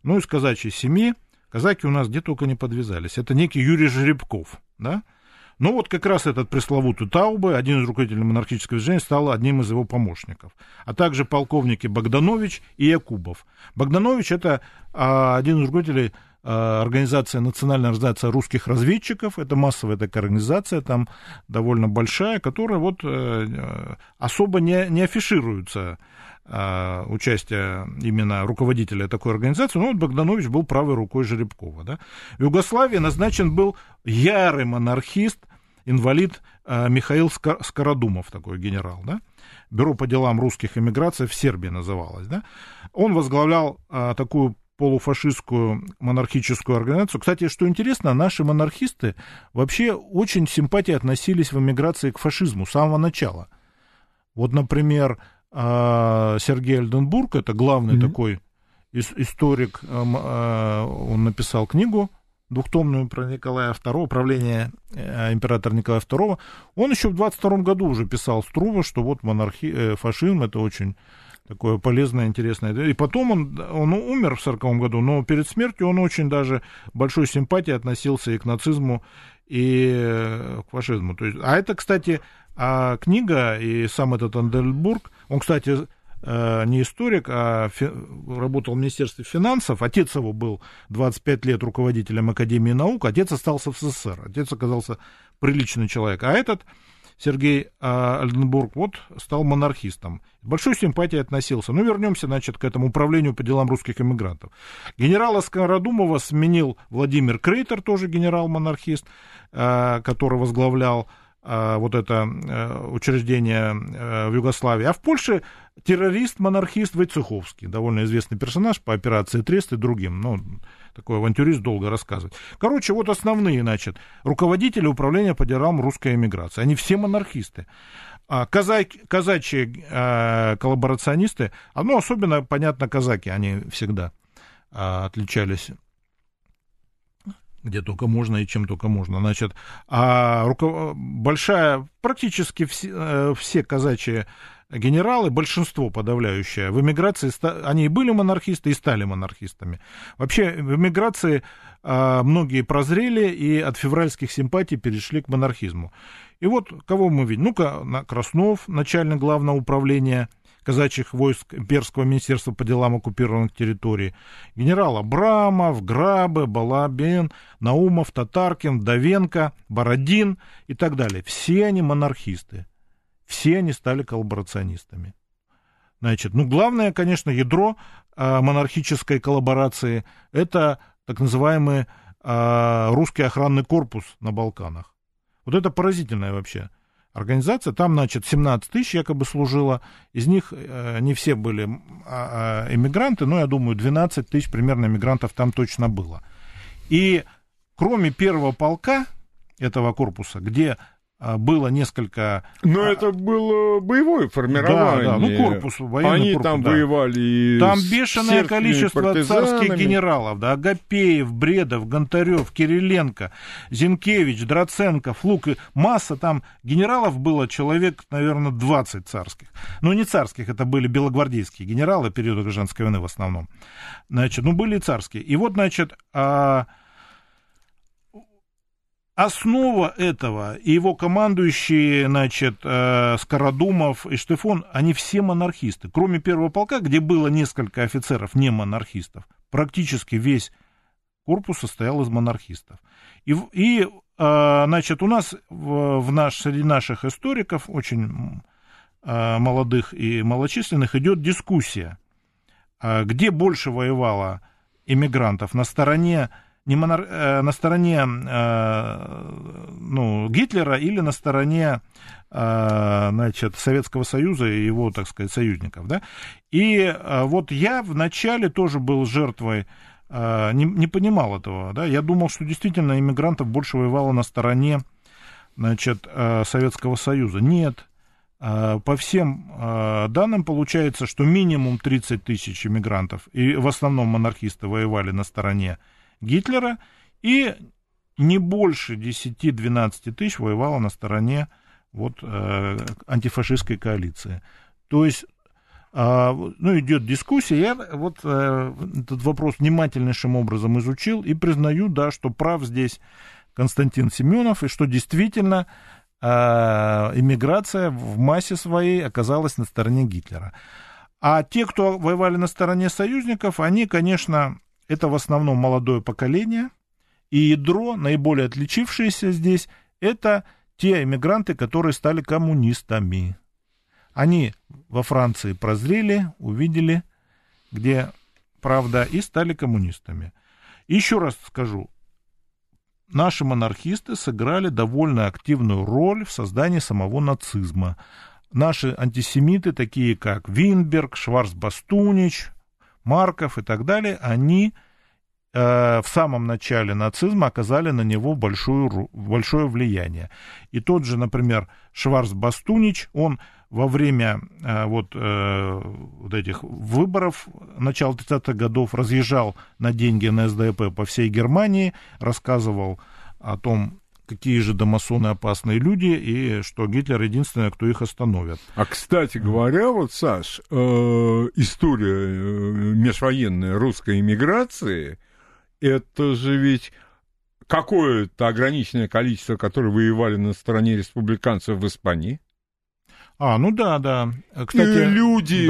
Ну, из казачьей семьи. Казаки у нас где только не подвязались. Это некий Юрий Жеребков, да? Ну, вот как раз этот пресловутый Таубе, один из руководителей монархического движения, стал одним из его помощников. А также полковники Богданович и Якубов. Богданович — это один из руководителей организации, национальная организация русских разведчиков. Это массовая такая организация, там довольно большая, которая вот особо не афишируется участие именно руководителя такой организации. Ну, вот Богданович был правой рукой Жеребкова. Да? В Югославии назначен был ярый монархист, инвалид Михаил Скородумов, такой генерал. Да? Бюро по делам русских эмиграций в Сербии называлось. Да? Он возглавлял такую полуфашистскую монархическую организацию. Кстати, что интересно, наши монархисты вообще очень с симпатией относились в эмиграции к фашизму с самого начала. Вот, например, Сергей Ольденбург, это главный такой историк, он написал книгу двухтомную про Николая II, правление императора Николая II. Он еще в 22 году уже писал Струве, что вот фашизм — это очень такое полезное, интересное. И потом он умер в 40 году, но перед смертью он очень даже большой симпатией относился и к нацизму, и к фашизму. То есть, а это, кстати, книга и сам этот Ольденбург, он, кстати, не историк, а работал в Министерстве финансов. Отец его был 25 лет руководителем Академии наук, отец остался в СССР. Отец оказался приличный человек. А этот Сергей Ольденбург вот стал монархистом. С большой симпатией относился. Ну, вернемся, значит, к этому управлению по делам русских эмигрантов. Генерала Скородумова сменил Владимир Крейтер, тоже генерал-монархист, который возглавлял вот это учреждение в Югославии. А в Польше террорист-монархист Войцеховский, довольно известный персонаж по операции Трест и другим. Ну, такой авантюрист, долго рассказывать. Короче, вот основные, значит, руководители управления по делам русской эмиграции. Они все монархисты. Казачьи коллаборационисты, ну, особенно, понятно, казаки, они всегда отличались где только можно и чем только можно. Значит, большая, практически все казачьи генералы, большинство подавляющее, в эмиграции, они и были монархисты, и стали монархистами. Вообще, в эмиграции многие прозрели и от февральских симпатий перешли к монархизму. И вот кого мы видим? Ну-ка, Краснов, начальник главного управления казачьих войск Имперского министерства по делам оккупированных территорий, генерал Абрамов, Грабе, Балабин, Наумов, Татаркин, Давенко, Бородин и так далее. Все они монархисты. Все они стали коллаборационистами. Значит, ну, главное, конечно, ядро монархической коллаборации — это так называемый русский охранный корпус на Балканах. Вот это поразительная вообще организация. Там, значит, 17 тысяч якобы служило. Из них не все были эмигранты, но, я думаю, 12 тысяч примерно эмигрантов там точно было. И кроме первого полка этого корпуса, где было несколько...
Но это было боевое формирование.
Да, ну, корпус, военный
Они
корпус,
там
да.
воевали.
Там бешеное количество царских генералов. Да, Агапеев, Бредов, Гонтарев, Кириленко, Зинкевич, Драценко, Флук. Масса там генералов было, человек, наверное, 20 царских. Ну, не царских, это были белогвардейские генералы периода гражданской войны в основном. Значит, ну, были и царские. И вот, значит... Основа этого и его командующие, значит, Скородумов и Штефон, они все монархисты. Кроме первого полка, где было несколько офицеров не монархистов, практически весь корпус состоял из монархистов. И значит, у нас среди наших историков, очень молодых и малочисленных, идет дискуссия, где больше воевало эмигрантов, на стороне на стороне Гитлера или на стороне, значит, Советского Союза и его, так сказать, союзников, да? И вот я вначале тоже был жертвой, не понимал этого, да? Я думал, что действительно иммигрантов больше воевало на стороне, значит, Советского Союза. Нет. По всем данным получается, что минимум 30 тысяч иммигрантов, и в основном монархисты, воевали на стороне Гитлера, и не больше 10-12 тысяч воевало на стороне вот, антифашистской коалиции. То есть идет дискуссия. Я вот этот вопрос внимательнейшим образом изучил и признаю, да, что прав здесь Константин Семенов, и что действительно иммиграция в массе своей оказалась на стороне Гитлера. А те, кто воевали на стороне союзников, они, конечно, это в основном молодое поколение, и ядро, наиболее отличившееся здесь, это те эмигранты, которые стали коммунистами. Они во Франции прозрели, увидели, где правда, и стали коммунистами. И еще раз скажу, наши монархисты сыграли довольно активную роль в создании самого нацизма. Наши антисемиты, такие как Винберг, Шварцбастунич, Марков и так далее, они в самом начале нацизма оказали на него большое влияние. И тот же, например, Шварцбастунич, он во время вот этих выборов начала 30-х годов разъезжал на деньги НСДАП по всей Германии, рассказывал о том, какие же домасоны опасные люди, и что Гитлер единственный, кто их остановит.
А, кстати говоря, вот, Саш, история межвоенной русской эмиграции, это же ведь какое-то ограниченное количество, которые воевали на стороне республиканцев в Испании.
Ну да. Кстати,
и люди,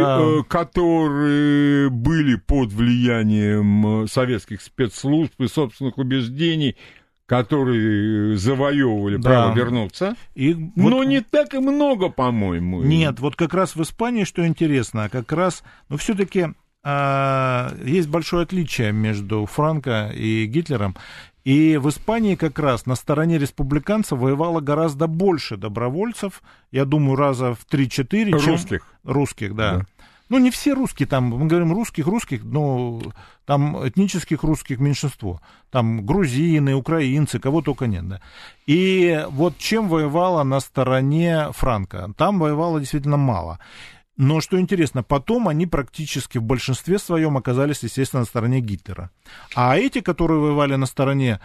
которые были под влиянием советских спецслужб и собственных убеждений, которые завоевывали право вернуться, но не так и много, по-моему.
Нет, вот как раз в Испании, что интересно, как раз, все-таки есть большое отличие между Франко и Гитлером. И в Испании как раз на стороне республиканцев воевало гораздо больше добровольцев, я думаю, раза в 3-4, чем русских, да. Не все русские, там, мы говорим русских, но там этнических русских меньшинство. Там грузины, украинцы, кого только нет, да. И вот чем воевало на стороне Франко? Там воевало действительно мало. Но, что интересно, потом они практически в большинстве своем оказались, естественно, на стороне Гитлера. А эти, которые воевали на стороне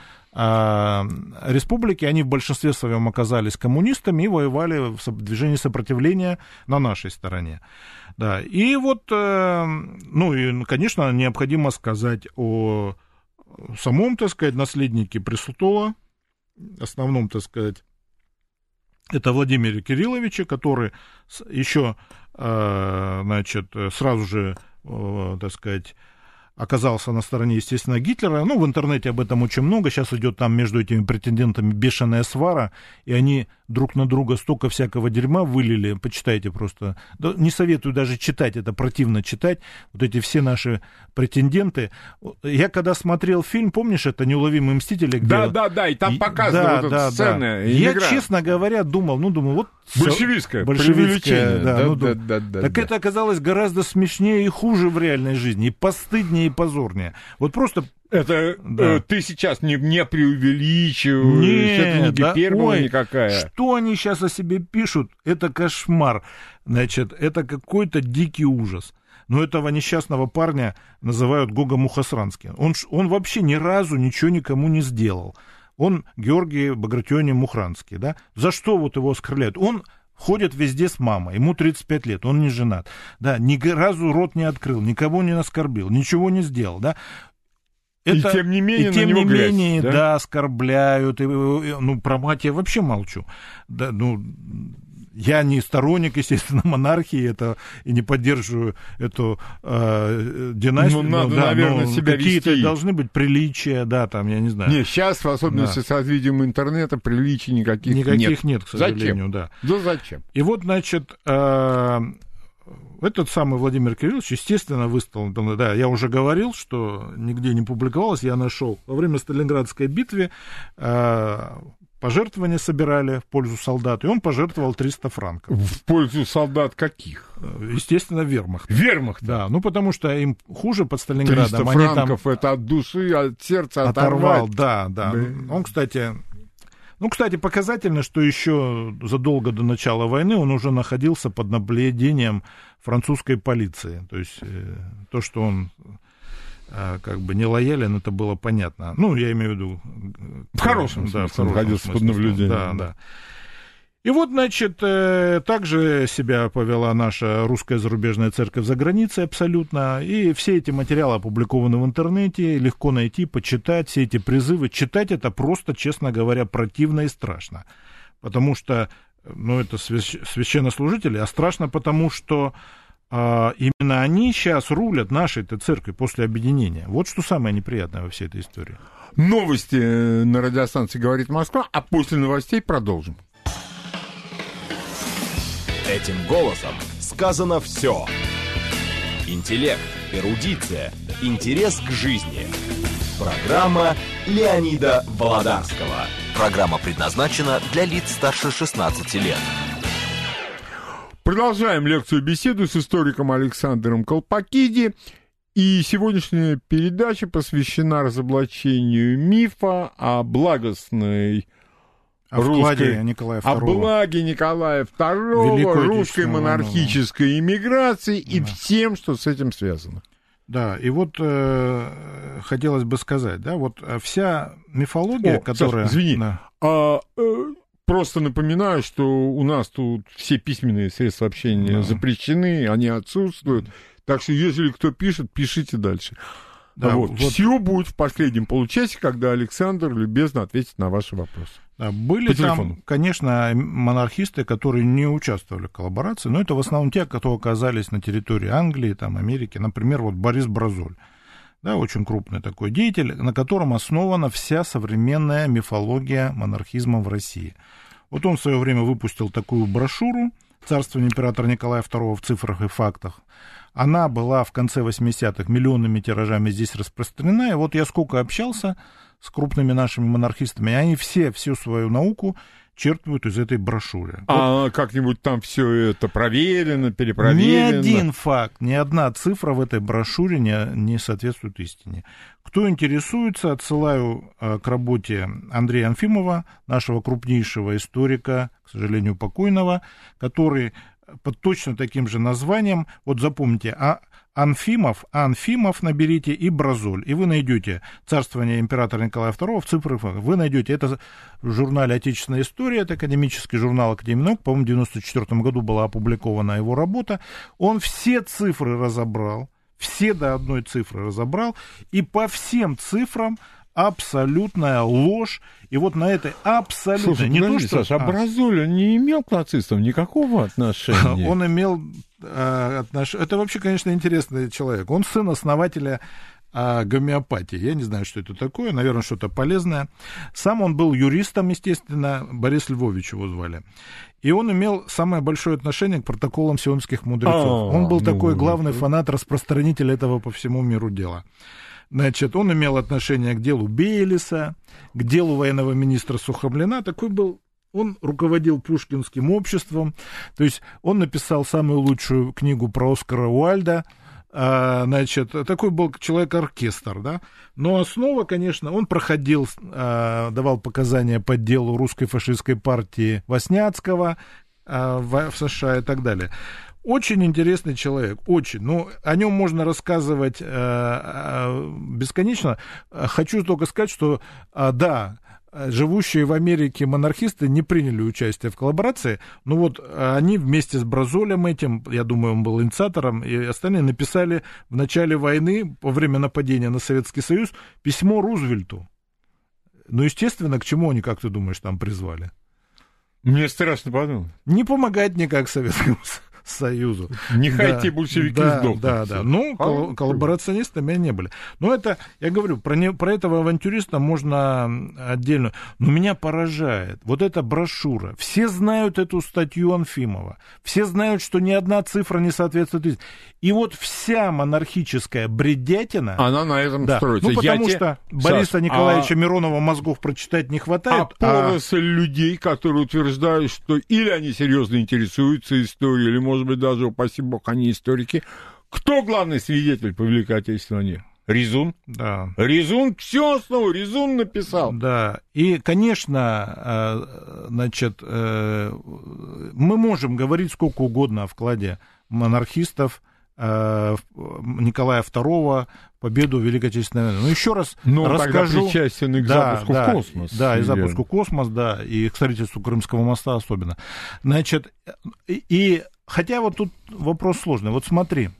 республики, они в большинстве своем оказались коммунистами и воевали в движении сопротивления на нашей стороне. Да. И вот, и, конечно, необходимо сказать о самом, так сказать, наследнике престола, основном, так сказать, это Владимире Кирилловиче, который еще, сразу же, так сказать, оказался на стороне, естественно, Гитлера. В интернете об этом очень много. Сейчас идет там между этими претендентами бешеная свара, и они друг на друга столько всякого дерьма вылили. Почитайте просто. Да, не советую даже читать, это противно читать. Вот эти все наши претенденты. Я когда смотрел фильм, помнишь, это «Неуловимые мстители», где...
Да, и там показывают эту сцену.
Я, честно говоря, думал, вот...
Большевистское,
да. Так это оказалось гораздо смешнее и хуже в реальной жизни, и постыднее, и позорнее. Вот просто...
Это ты сейчас не преувеличиваешь, это не гипербола никакая.
Что они сейчас о себе пишут, это кошмар. Это какой-то дикий ужас. Но этого несчастного парня называют Гога Мухосранским. Он вообще ни разу ничего никому не сделал. Он Георгий Багратиони Мухранский, да? За что вот его оскорбляют? Он ходит везде с мамой, ему 35 лет, он не женат, да? Ни разу рот не открыл, никого не оскорбил, ничего не сделал, да?
И тем не менее,
да, оскорбляют. Про мать я вообще молчу. Да, я не сторонник, естественно, монархии, и не поддерживаю эту династию.
Надо, наверное, себя
какие-то
вести.
Должны быть приличия, да, там, я не знаю.
Нет, сейчас, в особенности с развитием интернета, приличий никаких
нет, к сожалению,
зачем?
Да.
Да зачем?
И вот, этот самый Владимир Кириллович, естественно, выставлен, да, я уже говорил, что нигде не публиковалось, я нашел во время Сталинградской битвы пожертвования собирали в пользу солдат, и он пожертвовал 300 франков.
В пользу солдат каких?
Естественно, вермахта.
Вермахта?
Да, потому что им хуже под Сталинградом.
300 франков там... это от души, от сердца оторвал.
Да. Он, кстати, показательно, что еще задолго до начала войны он уже находился под наблюдением французской полиции. То есть то, что он не лоялен, это было понятно. Я имею в виду...
В хорошем смысле находился под наблюдением.
Да. И вот, значит, также себя повела наша русская зарубежная церковь за границей абсолютно, и все эти материалы опубликованы в интернете, легко найти, почитать, все эти призывы. Читать это просто, честно говоря, противно и страшно, потому что, ну, это священнослужители, а страшно потому, что именно они сейчас рулят нашей-то церкви после объединения. Вот что самое неприятное во всей этой истории.
Новости на радиостанции «Говорит Москва», а после новостей продолжим.
Этим голосом сказано все. Интеллект, эрудиция, интерес к жизни. Программа Леонида Володарского.
Программа предназначена для лиц старше 16 лет.
Продолжаем лекцию-беседу с историком Александром Колпакиди. И сегодняшняя передача посвящена разоблачению мифа о благостной
О вкладе Николая II.
О благе Николая II, русской монархической иммиграции и всем, что с этим связано.
Да, и вот хотелось бы сказать, да, вот вся мифология, которая...
Саша, извини,
да.
Просто напоминаю, что у нас тут все письменные средства общения запрещены, они отсутствуют, так что если кто пишет, пишите дальше. Да, вот. Все будет в последнем получасе, когда Александр любезно ответит на ваши вопросы.
Да, были там, конечно, монархисты, которые не участвовали в коллаборации, но это в основном те, кто оказались на территории Англии, там, Америки. Например, вот Борис Бразоль, да, очень крупный такой деятель, на котором основана вся современная мифология монархизма в России. Вот он в свое время выпустил такую брошюру «Царствование императора Николая II в цифрах и фактах». Она была в конце 80-х миллионными тиражами здесь распространена, и вот я сколько общался с крупными нашими монархистами, они всю свою науку черпают из этой брошюры.
А как-нибудь там все это проверено, перепроверено?
Ни один факт, ни одна цифра в этой брошюре не соответствует истине. Кто интересуется, отсылаю к работе Андрея Анфимова, нашего крупнейшего историка, к сожалению, покойного, который под точно таким же названием, вот запомните, Анфимов наберите и Бразоль, и вы найдете «Царствование императора Николая II» в цифрах. Вы найдете это в журнале «Отечественная история», это академический журнал Академии наук, по-моему, в 1994 году была опубликована его работа. Он все цифры разобрал, все до одной цифры разобрал, и по всем цифрам абсолютная ложь. И вот на этой абсолютно...
Слушай, не подожди, то, что... Саша, а Бразоль не имел к нацистам никакого отношения?
Он имел отношение... Это вообще, конечно, интересный человек. Он сын основателя гомеопатии. Я не знаю, что это такое. Наверное, что-то полезное. Сам он был юристом, естественно. Борис Львович его звали. И он имел самое большое отношение к протоколам сионских мудрецов. Он был такой главный фанат, распространитель этого по всему миру дела. Значит, он имел отношение к делу Бейлиса, к делу военного министра Сухомлина. Такой был, он руководил Пушкинским обществом. То есть он написал самую лучшую книгу про Оскара Уальда. Значит, такой был человек-оркестр, да. Но основа, конечно, он проходил, давал показания по делу русской фашистской партии Восняцкого в США и так далее. Очень интересный человек, очень. Ну, о нем можно рассказывать бесконечно. Хочу только сказать, что, да, живущие в Америке монархисты не приняли участие в коллаборации, но вот они вместе с Бразолем этим, я думаю, он был инициатором, и остальные написали в начале войны, во время нападения на Советский Союз, письмо Рузвельту. Ну, естественно, к чему они, как ты думаешь, там призвали?
Мне страшно подумать.
Не помогать никак Советскому Союзу.
Нехайте большевики сдохнут.
Да. Ну, коллаборационистами они не были. Но это, я говорю, про этого авантюриста можно отдельно. Но меня поражает вот эта брошюра. Все знают эту статью Анфимова. Все знают, что ни одна цифра не соответствует. И вот вся монархическая бредятина...
Она на этом строится.
Ну, потому что Бориса Николаевича Миронова мозгов прочитать не хватает.
Поросль людей, которые утверждают, что или они серьезно интересуются историей, или, может быть, даже, упаси бог, они историки. Кто главный свидетель по Великой Отечественной войне? Резун.
Да.
Резун, все основу, Резун написал.
Да, и, конечно, значит, мы можем говорить сколько угодно о вкладе монархистов Николая II победу в Великой Отечественной войне. Но еще раз расскажу...
тогда причастен и к запуску в космос.
Да, и запуску в космос, да, и к строительству Крымского моста особенно. Значит, и хотя вот тут вопрос сложный. Вот смотри,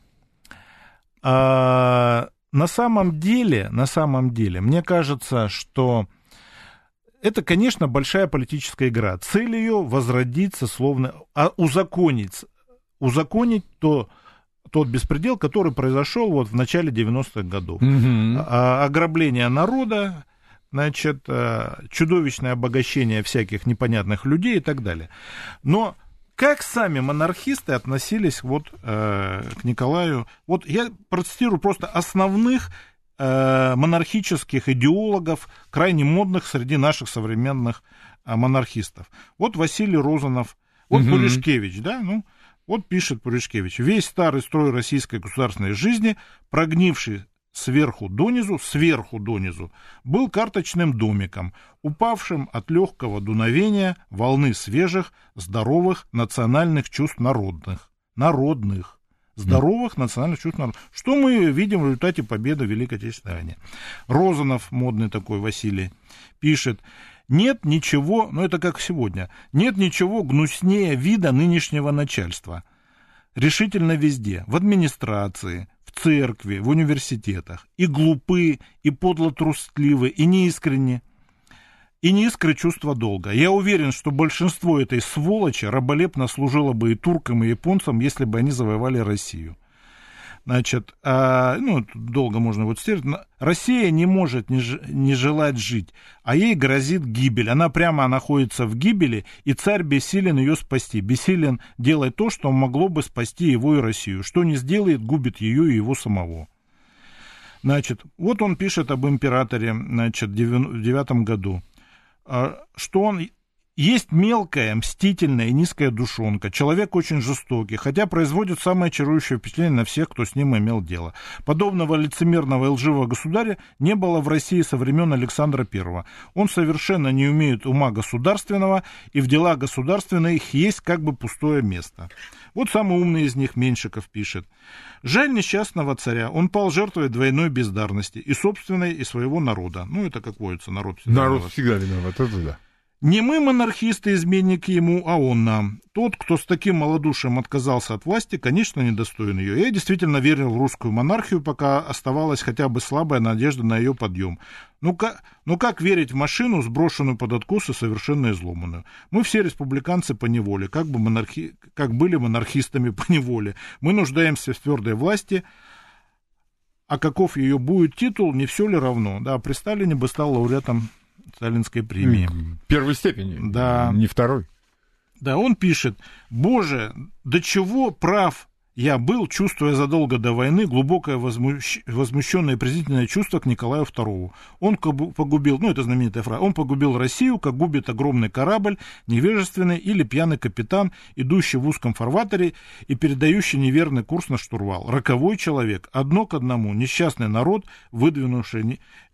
на самом деле, мне кажется, что это, конечно, большая политическая игра. Цель ее возродить сословно, узаконить тот беспредел, который произошел вот в начале 90-х годов. Ограбление народа, значит, чудовищное обогащение всяких непонятных людей и так далее. Но как сами монархисты относились вот к Николаю? Вот я процитирую просто основных монархических идеологов, крайне модных среди наших современных монархистов. Вот Василий Розанов, вот Пуришкевич, да, ну, вот пишет Пуришкевич: весь старый строй российской государственной жизни, прогнивший сверху донизу, был карточным домиком, упавшим от легкого дуновения волны свежих, здоровых национальных чувств здоровых национальных чувств народных. Что мы видим в результате победы в Великой Отечественной войне? Розанов, модный такой Василий, пишет: нет ничего, ну это как сегодня, нет ничего гнуснее вида нынешнего начальства. Решительно везде, в администрации, в церкви, в университетах. И глупы, и подло трусливы, и неискренне, и неискры чувства долга. Я уверен, что большинство этой сволочи раболепно служило бы и туркам, и японцам, если бы они завоевали Россию. Значит, долго можно вот цитировать. Россия не может не желать жить, а ей грозит гибель. Она прямо находится в гибели, и царь бессилен ее спасти. Бессилен делать то, что могло бы спасти его и Россию. Что не сделает, губит ее и его самого. Значит, вот он пишет об императоре, значит, в 9 году, что он... Есть мелкая, мстительная и низкая душонка. Человек очень жестокий, хотя производит самое чарующее впечатление на всех, кто с ним имел дело. Подобного лицемерного и лживого государя не было в России со времен Александра I. Он совершенно не умеет ума государственного, и в дела государственные их есть как бы пустое место. Вот самый умный из них, Меньшиков, пишет: жаль несчастного царя, он пал жертвой двойной бездарности, и собственной, и своего народа. Ну, это, как водится, народ
всегда виноват, это да.
Не мы, монархисты, изменники ему, а он нам. Тот, кто с таким малодушием отказался от власти, конечно, недостоин ее. Я действительно верил в русскую монархию, пока оставалась хотя бы слабая надежда на ее подъем. Ну как верить в машину, сброшенную под откос и совершенно изломанную? Мы все республиканцы по неволе, как были монархистами по неволе. Мы нуждаемся в твердой власти, а каков ее будет титул, не все ли равно? Да, при Сталине бы стал лауреатом Сталинской премии.
Первой степени,
да.
Не второй.
Да, он пишет: «Боже, до чего прав я был, чувствуя задолго до войны глубокое возмущенное и презрительное чувство к Николаю II. Он погубил, это знаменитая фраза, он погубил Россию, как губит огромный корабль, невежественный или пьяный капитан, идущий в узком фарватере и передающий неверный курс на штурвал. Роковой человек, одно к одному, несчастный народ, выдвинувший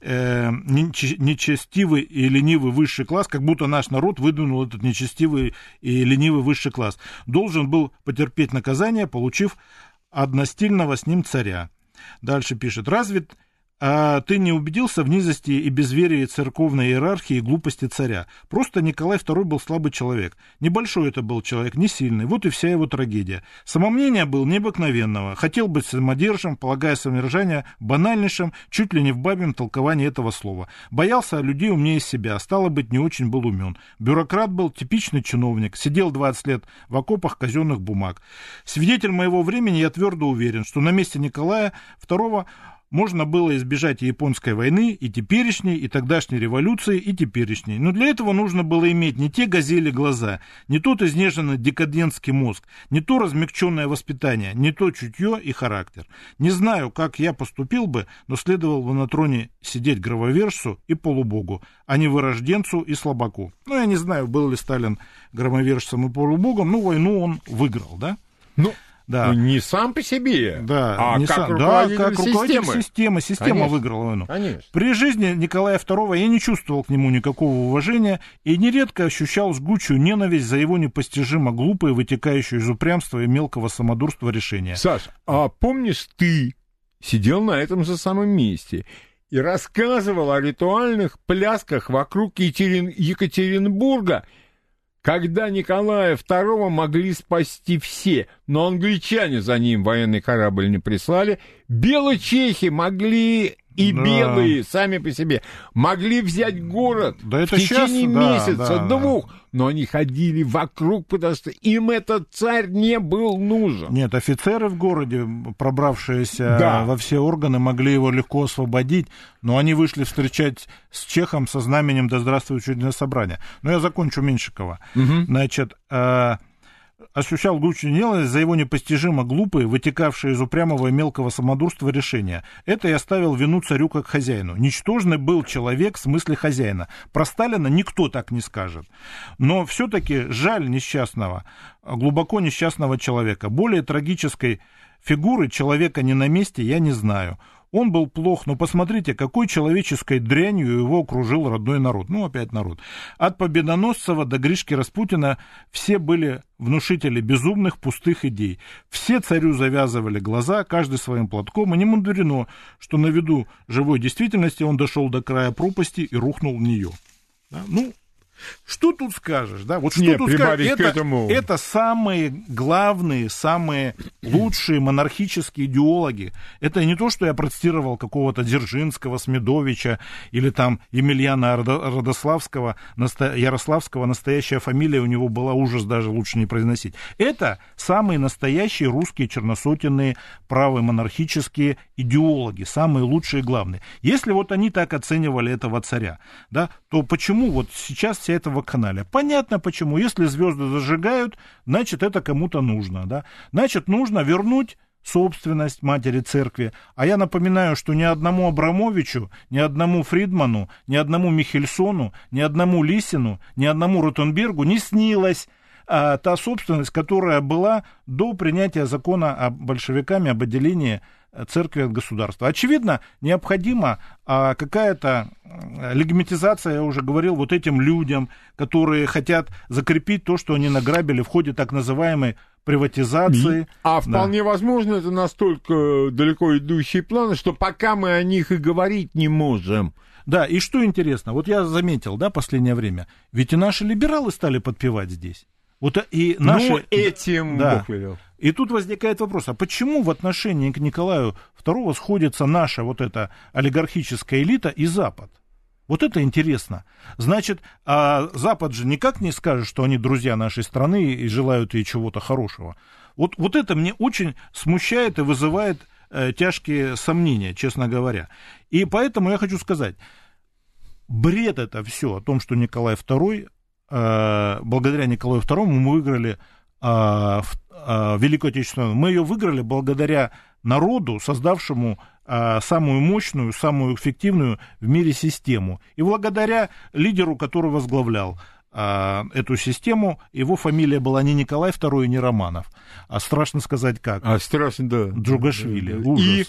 нечестивый и ленивый высший класс, как будто наш народ выдвинул этот нечестивый и ленивый высший класс, должен был потерпеть наказание, получив одностильного с ним царя». Дальше пишет: разве ты не убедился в низости и безверии церковной иерархии и глупости царя? Просто Николай II был слабый человек. Небольшой это был человек, не сильный. Вот и вся его трагедия. Самомнение был необыкновенного. Хотел быть самодержцем, полагая самодержание банальнейшим, чуть ли не в бабьем толковании этого слова. Боялся людей умнее себя, стало быть, не очень был умен. Бюрократ был, типичный чиновник, сидел 20 лет в окопах казенных бумаг. Свидетель моего времени, я твердо уверен, что на месте Николая II можно было избежать и японской войны, и теперешней, и тогдашней революции, и теперешней. Но для этого нужно было иметь не те газели глаза, не тот изнеженный декадентский мозг, не то размягченное воспитание, не то чутье и характер. Не знаю, как я поступил бы, но следовало бы на троне сидеть громовержцу и полубогу, а не вырожденцу и слабаку. Я не знаю, был ли Сталин громовержцем и полубогом, но войну он выиграл, да?
Да. Не сам по себе,
а
как руководитель
системы. Система выиграла войну.
Конечно.
При жизни Николая II я не чувствовал к нему никакого уважения и нередко ощущал жгучую ненависть за его непостижимо глупые, вытекающие из упрямства и мелкого самодурства решения.
Саш, а помнишь ты сидел на этом же самом месте и рассказывал о ритуальных плясках вокруг Екатеринбурга, когда Николая II могли спасти все, но англичане за ним военный корабль не прислали, белочехи могли... И белые сами по себе могли взять город в течение месяца-двух, но они ходили вокруг, потому что им этот царь не был нужен.
Нет, офицеры в городе, пробравшиеся во все органы, могли его легко освободить, но они вышли встречать с чехом со знаменем «Да здравствует учредительное собрание». Но я закончу Меньшикова. Значит... ощущал глубокую ненависть за его непостижимо глупые, вытекавшие из упрямого и мелкого самодурства решения. Это я ставил вину царю как хозяину. Ничтожный был человек в смысле хозяина. Про Сталина никто так не скажет. Но все-таки жаль несчастного, глубоко несчастного человека. Более трагической фигуры человека не на месте я не знаю. Он был плох, но посмотрите, какой человеческой дрянью его окружил родной народ. Ну, опять народ. От Победоносцева до Гришки Распутина все были внушители безумных, пустых идей. Все царю завязывали глаза, каждый своим платком, и не мудрено, что на виду живой действительности он дошел до края пропасти и рухнул в нее. Да? Ну, что тут скажешь, да? Вот что тут скажешь? Это самые главные, самые лучшие монархические идеологи. Это не то, что я процитировал какого-то Дзержинского, Смедовича или там Емельяна Ярославского, настоящая фамилия у него была, ужас, даже лучше не произносить. Это самые настоящие русские черносотенные правые монархические идеологи, самые лучшие и главные. Если вот они так оценивали этого царя, да, то почему вот сейчас вся эта вакханалия? Понятно почему. Если звезды зажигают, значит, это кому-то нужно. Да? Значит, нужно вернуть собственность матери церкви. А я напоминаю, что ни одному Абрамовичу, ни одному Фридману, ни одному Михельсону, ни одному Лисину, ни одному Ротенбергу не снилась та собственность, которая была до принятия закона большевиками об отделении церкви от государства. Очевидно, необходима какая-то легитимизация, я уже говорил, вот этим людям, которые хотят закрепить то, что они награбили в ходе так называемой приватизации.
А вполне возможно, это настолько далеко идущие планы, что пока мы о них и говорить не можем.
Да, и что интересно, вот я заметил, да, последнее время, ведь и наши либералы стали подпевать здесь. Вот и наши...
Ну, этим Бог велел.
И тут возникает вопрос, а почему в отношении к Николаю II сходится наша вот эта олигархическая элита и Запад? Вот это интересно. Значит, Запад же никак не скажет, что они друзья нашей страны и желают ей чего-то хорошего. Вот это мне очень смущает и вызывает тяжкие сомнения, честно говоря. И поэтому я хочу сказать, бред это все о том, что Николай II, благодаря Николаю II мы выиграли Великую Отечественную войну. Мы ее выиграли благодаря народу, создавшему самую мощную, самую эффективную в мире систему. И благодаря лидеру, который возглавлял эту систему, его фамилия была не Николай II и не Романов, а страшно сказать как.
Страшно, да.
Джугашвили.
Да.
Ужас.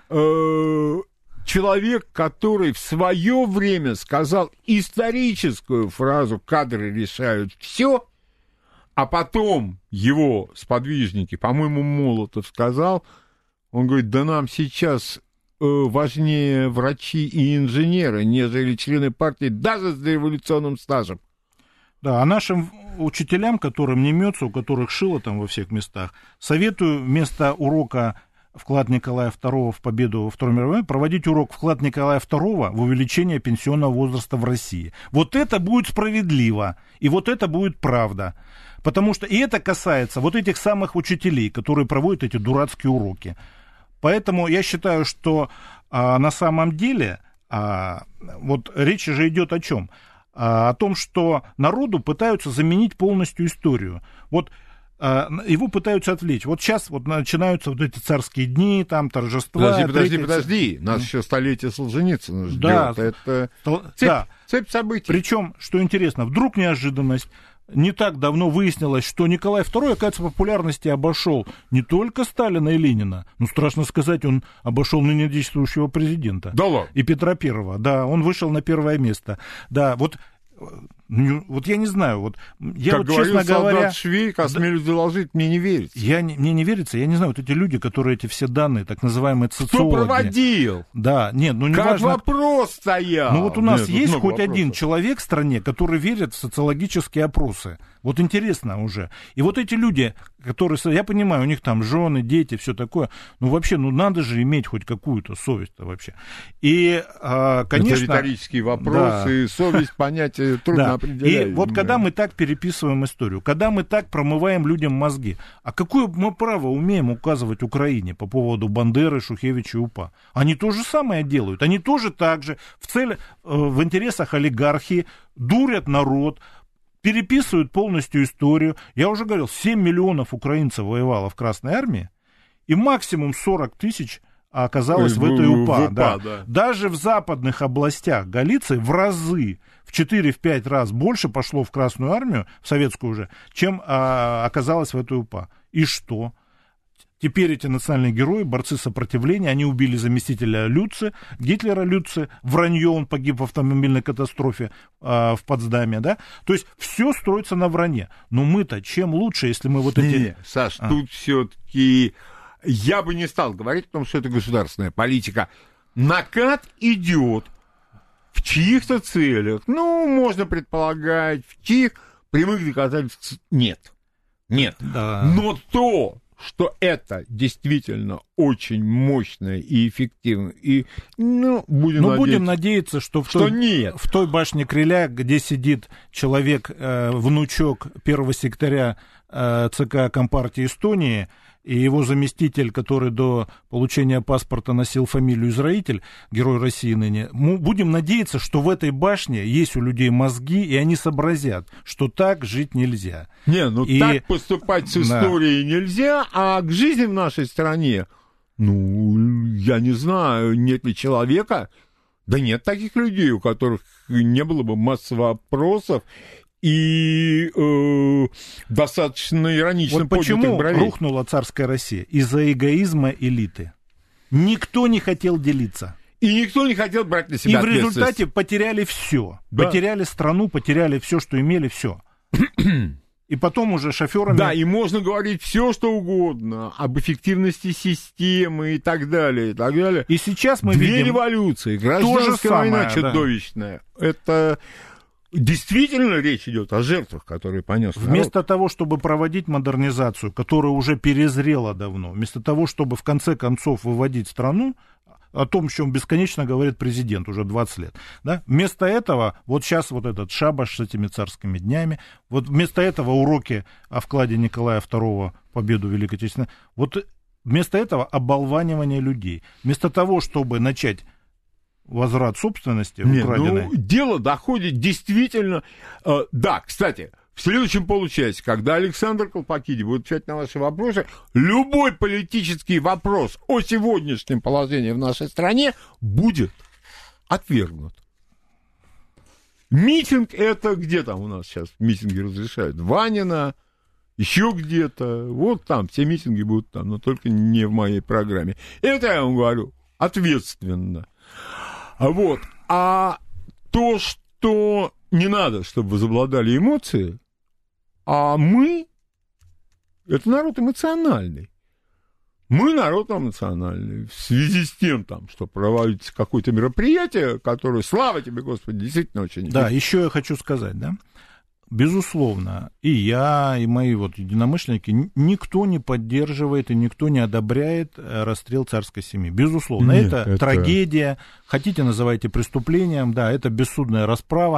И человек, который в свое время сказал историческую фразу «кадры решают все», а потом его сподвижники, по-моему, Молотов сказал, он говорит, да нам сейчас важнее врачи и инженеры, нежели члены партии, даже с дореволюционным стажем.
Да, а нашим учителям, которым не мется, у которых шило там во всех местах, советую вместо урока «Вклад Николая II в победу во Второй мировой войне» проводить урок «Вклад Николая II в увеличение пенсионного возраста в России». Вот это будет справедливо, и вот это будет правда. Потому что и это касается вот этих самых учителей, которые проводят эти дурацкие уроки. Поэтому я считаю, что на самом деле вот речь же идет о чем? О том, что народу пытаются заменить полностью историю. Вот его пытаются отвлечь. Вот сейчас вот начинаются вот эти царские дни, там торжества.
Подожди. Нас еще столетие Солженицына ждет. Да, это цепь событий.
Причем, что интересно, вдруг неожиданность. Не так давно выяснилось, что Николай II, оказывается, в популярности обошел не только Сталина и Ленина, но, страшно сказать, он обошел ныне действующего президента.
Да ладно.
И Петра I. Да, он вышел на первое место. Да, вот Вот я не знаю, вот я
как
вот,
говорил
честно говоря...
солдат Швейк, осмелюсь доложить, мне не верится.
Мне не верится, я не знаю, вот эти люди, которые эти все данные, так называемые социологи...
Кто проводил?
Да, нет, ну не
как
важно...
вопрос стоял?
Ну вот у нас есть хоть
вопросов.
один человек в стране, который верит в социологические опросы. Вот интересно уже. И вот эти люди, которые... Я понимаю, у них там жены, дети, все такое. Ну вообще, ну надо же иметь хоть какую-то совесть-то вообще. И, конечно...
Это риторические вопросы,
да.
совесть, понятие трудно определять.
И вот когда мы так переписываем историю, когда мы так промываем людям мозги, а какое мы право умеем указывать Украине по поводу Бандеры, Шухевича и УПА? Они то же самое делают. Они тоже так же в интересах олигархии дурят народ, переписывают полностью историю. Я уже говорил, 7 миллионов украинцев воевало в Красной армии, и максимум 40 тысяч оказалось в этой УПА. Да. Даже в западных областях Галиции в разы, в 4-5 раз больше пошло в Красную армию, в советскую уже, чем оказалось в этой УПА. И что? Теперь эти национальные герои, борцы сопротивления, они убили заместителя Гитлера Люце, вранье, он погиб в автомобильной катастрофе в Потсдаме, да? То есть все строится на вранье. Но мы-то чем лучше, если мы вот эти...
Не, Саш, тут все-таки я бы не стал говорить, потому что это государственная политика. Накат идет в чьих-то целях. Ну, можно предполагать, в чьих прямых доказательств нет.
Да.
Но то, что это действительно очень мощно и эффективно. И, будем
надеяться, что в той башне Кремля, где сидит человек, внучок первого секретаря ЦК Компартии Эстонии, и его заместитель, который до получения паспорта носил фамилию Израиль, герой России ныне, мы будем надеяться, что в этой башне есть у людей мозги, и они сообразят, что так жить нельзя.
Так поступать с историей нельзя, а к жизни в нашей стране, я не знаю, нет ли человека, да нет таких людей, у которых не было бы массы вопросов, и достаточно иронично
поднятых бровей. Почему рухнула царская Россия? Из-за эгоизма элиты. Никто не хотел делиться.
И никто не хотел брать на себя ответственность.
И в результате потеряли все. Да. Потеряли страну, потеряли все, что имели, все. И потом уже шоферами...
Да, и можно говорить все, что угодно об эффективности системы и так далее, и так далее.
И сейчас мы видим...
Две революции, гражданская война чудовищная. Да. Это... Действительно речь идет о жертвах, которые понес народ.
Вместо того, чтобы проводить модернизацию, которая уже перезрела давно, вместо того, чтобы в конце концов выводить страну, о том, о чем бесконечно говорит президент уже 20 лет, да? Вместо этого, вот сейчас вот этот шабаш с этими царскими днями, вот вместо этого уроки о вкладе Николая II в победу в Великой Отечественной, вот вместо этого оболванивание людей, вместо того, чтобы начать возврат собственности украденной.
Дело доходит действительно... Да, кстати, в следующем получасе, когда Александр Колпакиди будет отвечать на ваши вопросы, любой политический вопрос о сегодняшнем положении в нашей стране будет отвергнут. Митинг это где там у нас сейчас митинги разрешают? Ванина, еще где-то. Вот там все митинги будут там, но только не в моей программе. Это я вам говорю ответственно. Вот. А то, что не надо, чтобы возобладали эмоции, а мы — это народ эмоциональный. Мы народ эмоциональный. В связи с тем, там, что проводится какое-то мероприятие, которое, слава тебе, Господи, действительно очень...
Да, еще я хочу сказать, да, безусловно, и я, и мои вот единомышленники, никто не поддерживает и никто не одобряет расстрел царской семьи. Безусловно,
Нет,
это трагедия, хотите называйте преступлением, да, это бессудная расправа.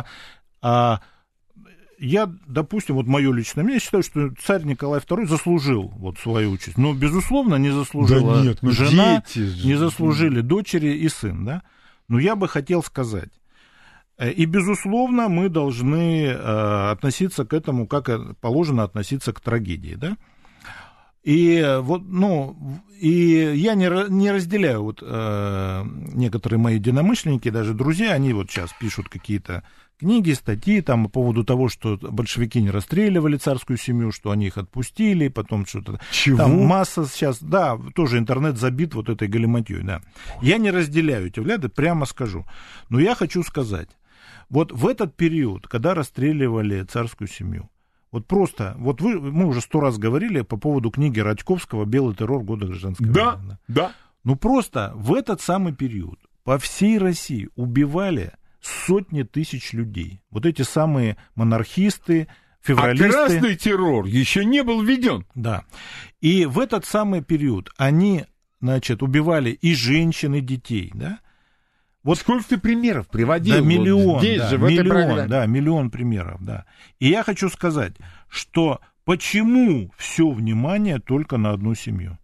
Я, допустим, вот мое личное мнение, я считаю, что царь Николай II заслужил вот свою участь. Но, безусловно, не заслужила жена, не заслужили дочери и сын, да. Но я бы хотел сказать, и, безусловно, мы должны относиться к этому, как положено относиться к трагедии, да. И вот, и я не разделяю вот некоторые мои единомышленники, даже друзья, они вот сейчас пишут какие-то книги, статьи там по поводу того, что большевики не расстреливали царскую семью, что они их отпустили, потом что-то...
Чего?
Там масса сейчас, да, тоже интернет забит вот этой галиматьей, да. Я не разделяю эти взгляды, прямо скажу. Но я хочу сказать, Вот в этот период, когда расстреливали царскую семью, вот просто, вот мы уже 100 раз говорили по поводу книги Радьковского «Белый террор. Годы гражданской войны».
Да.
Ну просто в этот самый период по всей России убивали сотни тысяч людей. Вот эти самые монархисты, февралисты.
А красный террор еще не был введен.
Да. И в этот самый период они, значит, убивали и женщин, и детей, да?
Вот сколько ты примеров приводил?
Да, миллион,
вот здесь
да,
же, в этой
миллион,
программе.
да, миллион примеров, да. И я хочу сказать, что почему все внимание только на одну семью?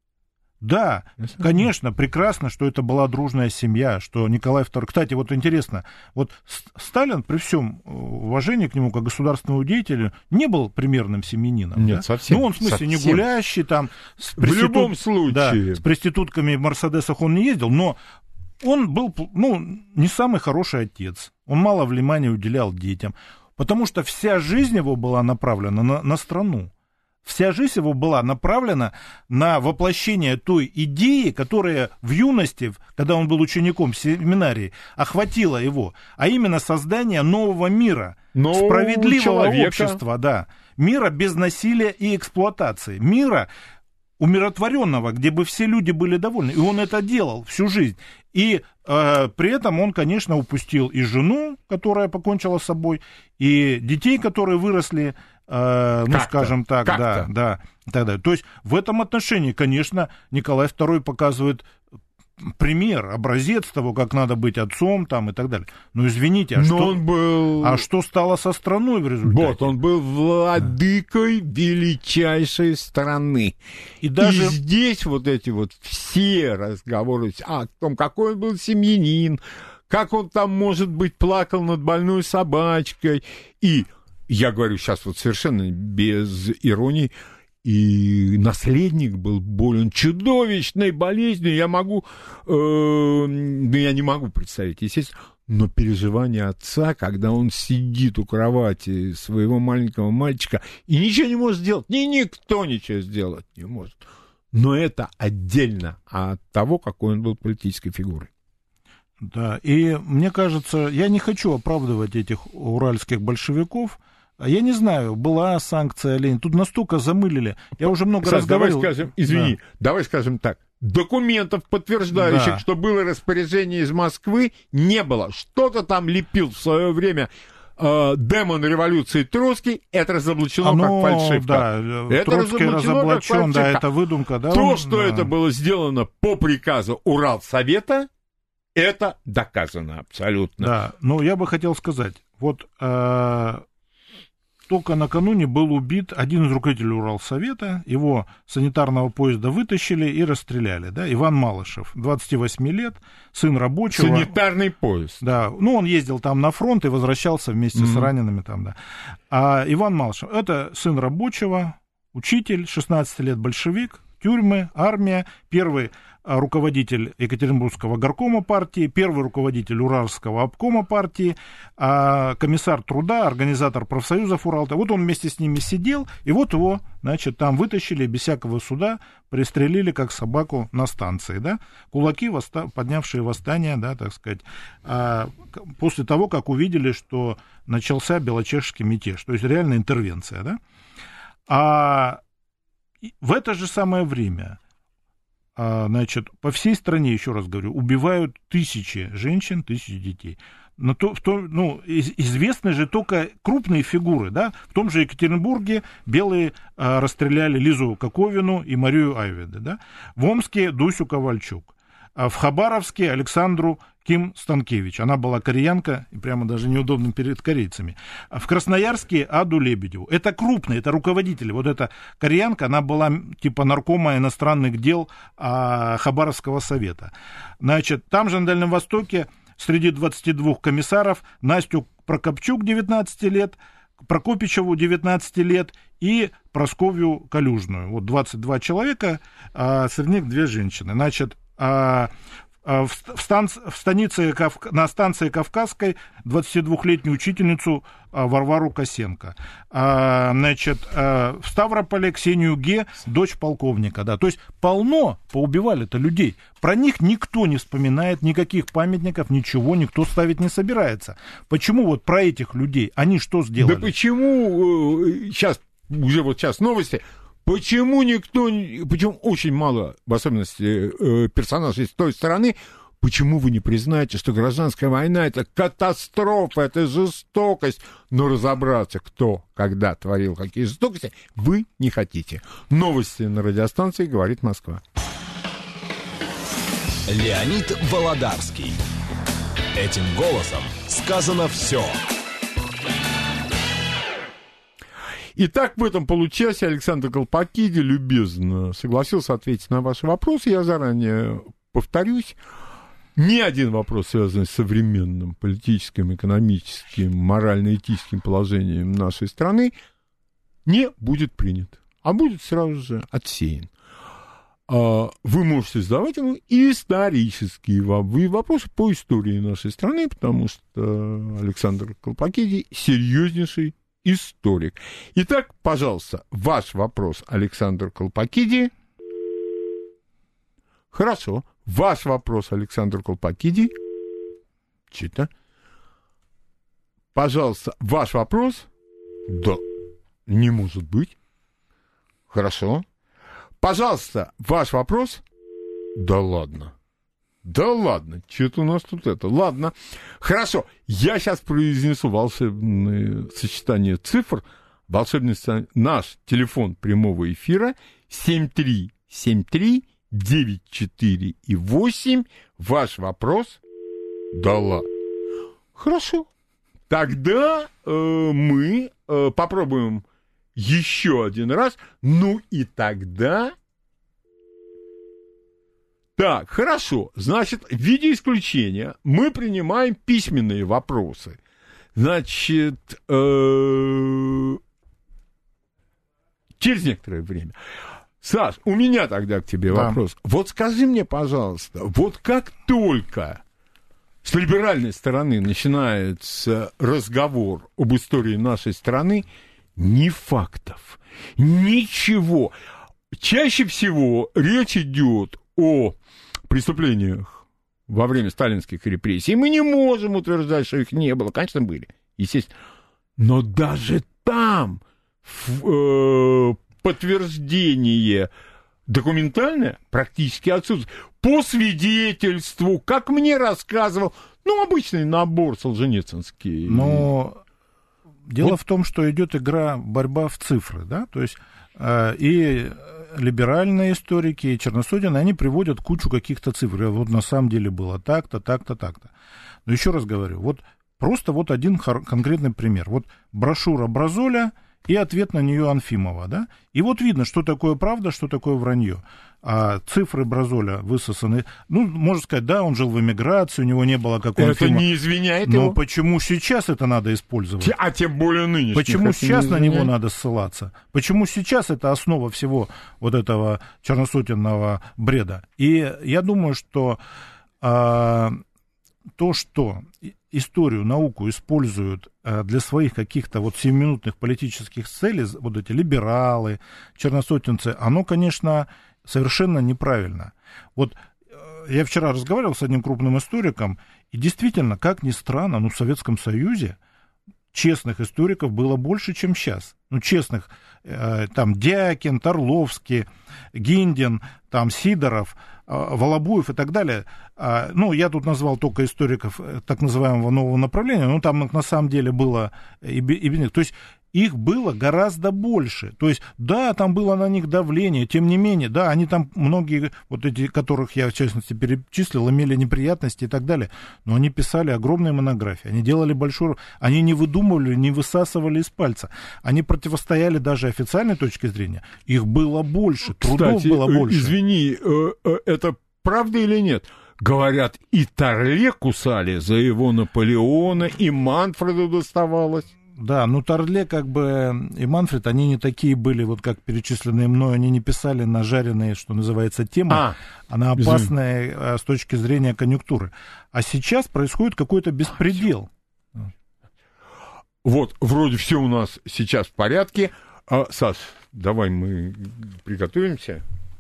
Да, конечно, прекрасно, что это была дружная семья, что Николай II... Кстати, вот интересно, вот Сталин, при всем уважении к нему, как государственному деятелю, не был примерным семьянином.
Нет,
да?
совсем.
Ну, он, в смысле, не гулящий, там...
В любом случае.
Да, с проститутками в Мерседесах он не ездил, но он был, ну, не самый хороший отец. Он мало внимания уделял детям, потому что вся жизнь его была направлена на страну. Вся жизнь его была направлена на воплощение той идеи, которая в юности, когда он был учеником в семинарии, охватила его, а именно создание нового мира, справедливого общества, да, мира без насилия и эксплуатации, мира умиротворенного, где бы все люди были довольны. И он это делал всю жизнь. И при этом он, конечно, упустил и жену, которая покончила с собой, и детей, которые выросли, ну, скажем так, да, и так далее. То есть в этом отношении, конечно, Николай II показывает пример, образец того, как надо быть отцом там, и так далее. Но извините, а что стало со страной в результате?
Вот, он был владыкой величайшей страны. И здесь вот эти вот все разговоры о том, какой он был семьянин, как он там, может быть, плакал над больной собачкой. И я говорю сейчас вот совершенно без иронии, и наследник был болен чудовищной болезнью. Я могу, я не могу представить, естественно, но переживания отца, когда он сидит у кровати своего маленького мальчика и ничего не может сделать, никто ничего сделать не может. Но это отдельно от того, какой он был политической фигурой.
Да, и мне кажется, я не хочу оправдывать этих уральских большевиков. Я не знаю, была санкция или нет. Тут настолько замылили. Я уже много раз говорил.
Давай скажем так. Документов, подтверждающих, что было распоряжение из Москвы, не было. Что-то там лепил в свое время демон революции Троцкий. Это разоблачено как фальшивка.
Да,
это
Троцкий разоблачен, да, это выдумка. Да,
это было сделано по приказу Уралсовета, это доказано абсолютно.
Да, но я бы хотел сказать, вот... Только накануне был убит один из руководителей Уралсовета, его санитарного поезда вытащили и расстреляли, да, Иван Малышев, 28 лет, сын рабочего.
Санитарный поезд.
Да, ну он ездил там на фронт и возвращался вместе с ранеными там, да. А Иван Малышев, это сын рабочего, учитель, 16 лет большевик, тюрьмы, армия, первый руководитель Екатеринбургского горкома партии, первый руководитель Уральского обкома партии, комиссар труда, организатор профсоюзов Уралта. Вот он вместе с ними сидел, и вот его, значит, там вытащили без всякого суда, пристрелили как собаку на станции, да. Кулаки, поднявшие восстание, да, так сказать, после того, как увидели, что начался белочешский мятеж, то есть реальная интервенция, да. А в это же самое время, значит, по всей стране, еще раз говорю, убивают тысячи женщин, тысячи детей. Но известны же только крупные фигуры, да? В том же Екатеринбурге белые расстреляли Лизу Коковину и Марию Айведе, да? В Омске Дусю Ковальчук. В Хабаровске Александру Ким Станкевич. Она была кореянка, и прямо даже неудобно перед корейцами. В Красноярске Аду Лебедеву. Это крупные, это руководители. Вот эта кореянка, она была типа наркома иностранных дел Хабаровского совета. Значит, там же на Дальнем Востоке среди 22 комиссаров Настю Прокопчук, 19 лет, Прокопичеву, 19 лет, и Просковью Калюжную. Вот 22 человека, среди них 2 женщины. Значит, на станции Кавказской 22-летнюю учительницу Варвару Косенко. Значит, в Ставрополе Ксению Ге, дочь полковника. Да. То есть полно поубивали-то людей. Про них никто не вспоминает, никаких памятников, ничего никто ставить не собирается. Почему вот про этих людей? Они что сделали?
Да почему сейчас новости. Почему очень мало, в особенности персонажей с той стороны, почему вы не признаете, что гражданская война — это катастрофа, это жестокость, но разобраться, кто, когда творил какие жестокости, вы не хотите. Новости на радиостанции «Говорит Москва».
Леонид Володарский. Этим голосом сказано все.
Итак, в этом получасе Александр Колпакиди любезно согласился ответить на ваши вопросы. Я заранее повторюсь. Ни один вопрос, связанный с современным политическим, экономическим, морально-этическим положением нашей страны, не будет принят, а будет сразу же отсеян. Вы можете задавать ему исторические вопросы по истории нашей страны, потому что Александр Колпакиди серьезнейший историк. Итак, пожалуйста, ваш вопрос, Александр Колпакиди. Хорошо. Ваш вопрос, Александр Колпакиди. Чита. Пожалуйста, ваш вопрос. Да, не может быть. Хорошо. Пожалуйста, ваш вопрос. Да ладно. Да ладно, что-то у нас тут это. Ладно, хорошо, я сейчас произнесу волшебное сочетание цифр. Волшебный наш телефон прямого эфира 7373-94,8. Ваш вопрос. Да ладно. Хорошо. Тогда мы попробуем еще один раз. Ну и тогда... Так, хорошо. Значит, в виде исключения мы принимаем письменные вопросы. Значит, через некоторое время. Саш, у меня тогда к тебе вопрос. Вот скажи мне, пожалуйста, вот как только с либеральной стороны начинается разговор об истории нашей страны, ни фактов, ничего. Чаще всего речь идет о преступлениях во время сталинских репрессий. Мы не можем утверждать, что их не было. Конечно, были, естественно. Но даже там подтверждение документальное практически отсутствует. По свидетельству, как мне рассказывал, обычный набор солженицынский.
Но дело в том, что идет борьба в цифры, да, то есть и либеральные историки, и Черносотин, они приводят кучу каких-то цифр. Вот на самом деле было так-то, так-то, так-то. Но еще раз говорю, вот просто вот один конкретный пример. Вот брошюра Бразоля и ответ на нее Анфимова, да? И вот видно, что такое правда, что такое вранье. А цифры Бразоля высосаны, можно сказать, да, он жил в эмиграции, у него не было какого-то...
Это не извиняет его.
Но почему сейчас это надо использовать?
А тем более нынешних.
Почему сейчас на него надо ссылаться? Почему сейчас это основа всего вот этого черносотенного бреда? И я думаю, что то, что историю, науку используют для своих каких-то вот 7-минутных политических целей, вот эти либералы, черносотенцы, оно, конечно, совершенно неправильно. Вот я вчера разговаривал с одним крупным историком, и действительно, как ни странно, в Советском Союзе честных историков было больше, чем сейчас. Честных, там Дякин, Торловский, Гиндин, там Сидоров, Волобуев и так далее. Я тут назвал только историков так называемого нового направления, но там на самом деле было и то есть их было гораздо больше. То есть, да, там было на них давление, тем не менее, да, они там, многие, вот эти, которых я, в частности, перечислил, имели неприятности и так далее, но они писали огромные монографии, они делали большую... Они не выдумывали, не высасывали из пальца. Они противостояли даже официальной точке зрения. Их было больше, трудов
Кстати,
было больше.
Извини, это правда или нет? Говорят, и Торле кусали за его Наполеона, и Манфреду доставалось.
Да, ну Тарле как бы и Манфред, они не такие были, вот как перечисленные мной, они не писали на жареные, что называется, темы, а на опасные с точки зрения конъюнктуры. А сейчас происходит какой-то беспредел.
Вот, вроде все у нас сейчас в порядке. Саш, давай мы приготовимся.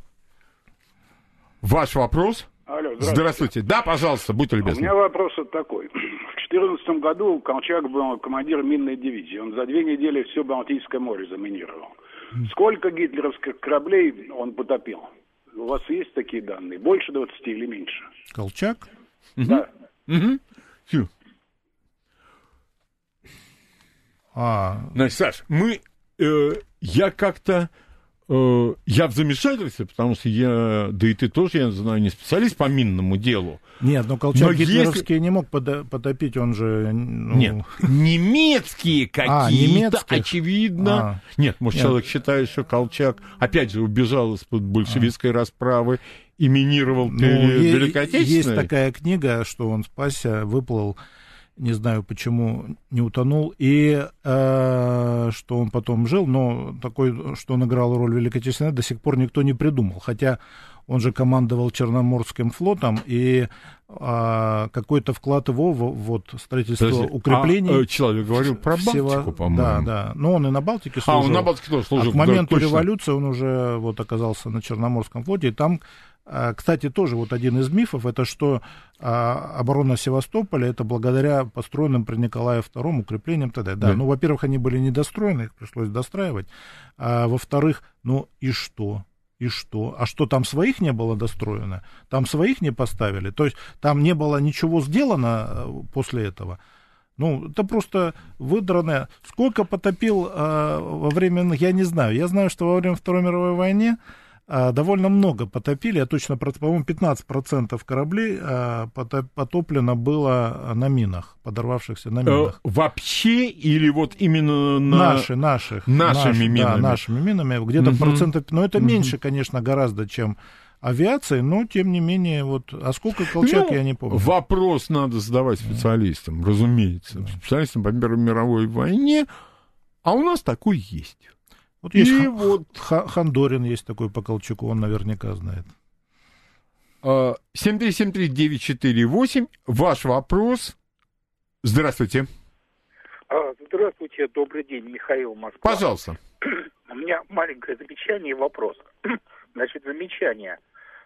Ваш вопрос?
Алло,
здравствуйте. Да, пожалуйста, будьте любезны.
У меня вопрос такой. В 2014 году Колчак был командиром минной дивизии. Он за 2 недели все Балтийское море заминировал. Сколько гитлеровских кораблей он потопил? У вас есть такие данные? Больше 20 или меньше?
Колчак?
Да.
Все. Значит, Саш, я как-то... Я в замешательстве, потому что да и ты тоже, я знаю, не специалист по минному делу.
Нет, но Колчак гитлеровский не мог потопить, он же...
Нет, немецкие какие-то, очевидно. Нет, может, человек считает, что Колчак, опять же, убежал из-под большевистской расправы и минировал Великой Отечественной.
Есть такая книга, что он спасся, выплыл, не знаю, почему не утонул, и что он потом жил, но такой, что он играл роль Великой Отечественной, до сих пор никто не придумал. Хотя он же командовал Черноморским флотом, и какой-то вклад его в строительство укреплений...
Человек говорил про Балтику, по-моему.
Да. Но он и на Балтике служил.
Он на Балтике тоже служил.
К моменту революции он уже оказался на Черноморском флоте, и там... Кстати, тоже один из мифов, это что оборона Севастополя, это благодаря построенным при Николае II укреплениям т.д. Да. Ну, во-первых, они были недостроены, их пришлось достраивать. А во-вторых, и что? И что? А что, там своих не было достроено? Там своих не поставили? То есть там не было ничего сделано после этого? Это просто выдранное. Сколько потопил во время... Я не знаю. Я знаю, что во время Второй мировой войны довольно много потопили, я точно, по-моему, 15% кораблей потоплено было на минах, подорвавшихся на минах.
Вообще или именно
нашими минами? Да, нашими минами, где-то процентов, но это меньше, конечно, гораздо, чем авиации, но, тем не менее, а сколько Колчак, я не помню.
Вопрос надо задавать специалистам, разумеется, специалистам по Первой мировой войне, а у нас такой есть.
Есть Хандорин есть такой по Колчаку, он наверняка знает.
7373948, ваш вопрос. Здравствуйте.
Здравствуйте, добрый день, Михаил, Москва.
Пожалуйста.
У меня маленькое замечание и вопрос. Значит, замечание.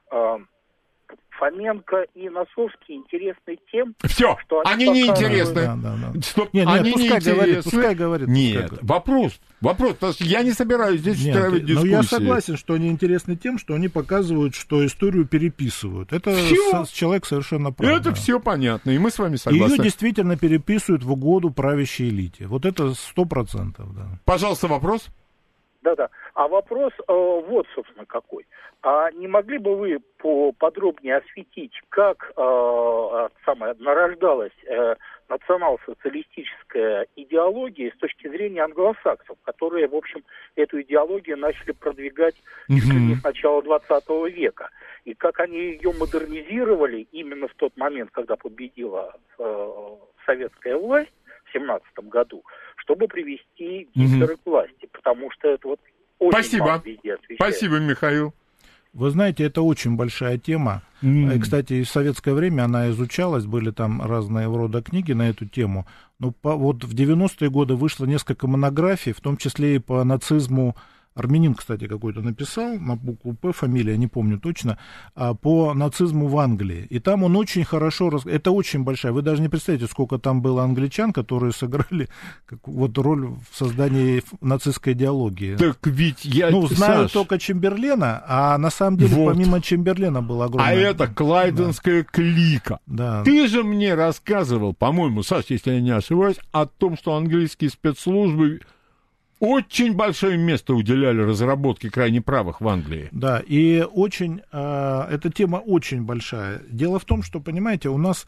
Фоменко и Носовский интересны тем,
что они не интересны.
Стоп, они пускай говорит.
Нет, вопрос, потому что я не собираюсь здесь устраивать дискуссии.
Но я согласен, что они интересны тем, что они показывают, что историю переписывают. Это человек совершенно прав.
Это все понятно, и мы с вами согласны.
Ее действительно переписывают в угоду правящей элите. Это 100%. Да.
Пожалуйста, вопрос.
Да. А вопрос собственно, какой. А не могли бы вы поподробнее осветить, как нарождалась национал-социалистическая идеология с точки зрения англосаксов, которые, в общем, эту идеологию начали продвигать чуть ли не с начала 20 века. И как они ее модернизировали именно в тот момент, когда победила советская власть в 1917 году, чтобы привести Гитлера к власти. Потому что это очень мало везде освещается.
Спасибо, Михаил.
Вы знаете, это очень большая тема. И, кстати, и в советское время она изучалась, были там разные рода книги на эту тему. Но в 90-е годы вышло несколько монографий, в том числе и по нацизму. Армянин, кстати, какой-то написал, на букву «П», фамилия, не помню точно, по нацизму в Англии. И там он очень хорошо... Это очень большая. Вы даже не представляете, сколько там было англичан, которые сыграли роль в создании нацистской идеологии.
Так ведь я...
знаю только Чемберлена, а на самом деле помимо Чемберлена было огромное...
А это Клайденская клика.
Да.
Ты же мне рассказывал, по-моему, Саш, если я не ошибаюсь, о том, что английские спецслужбы... очень большое место уделяли разработке крайне правых в Англии.
Да, и эта тема очень большая. Дело в том, что, понимаете, у нас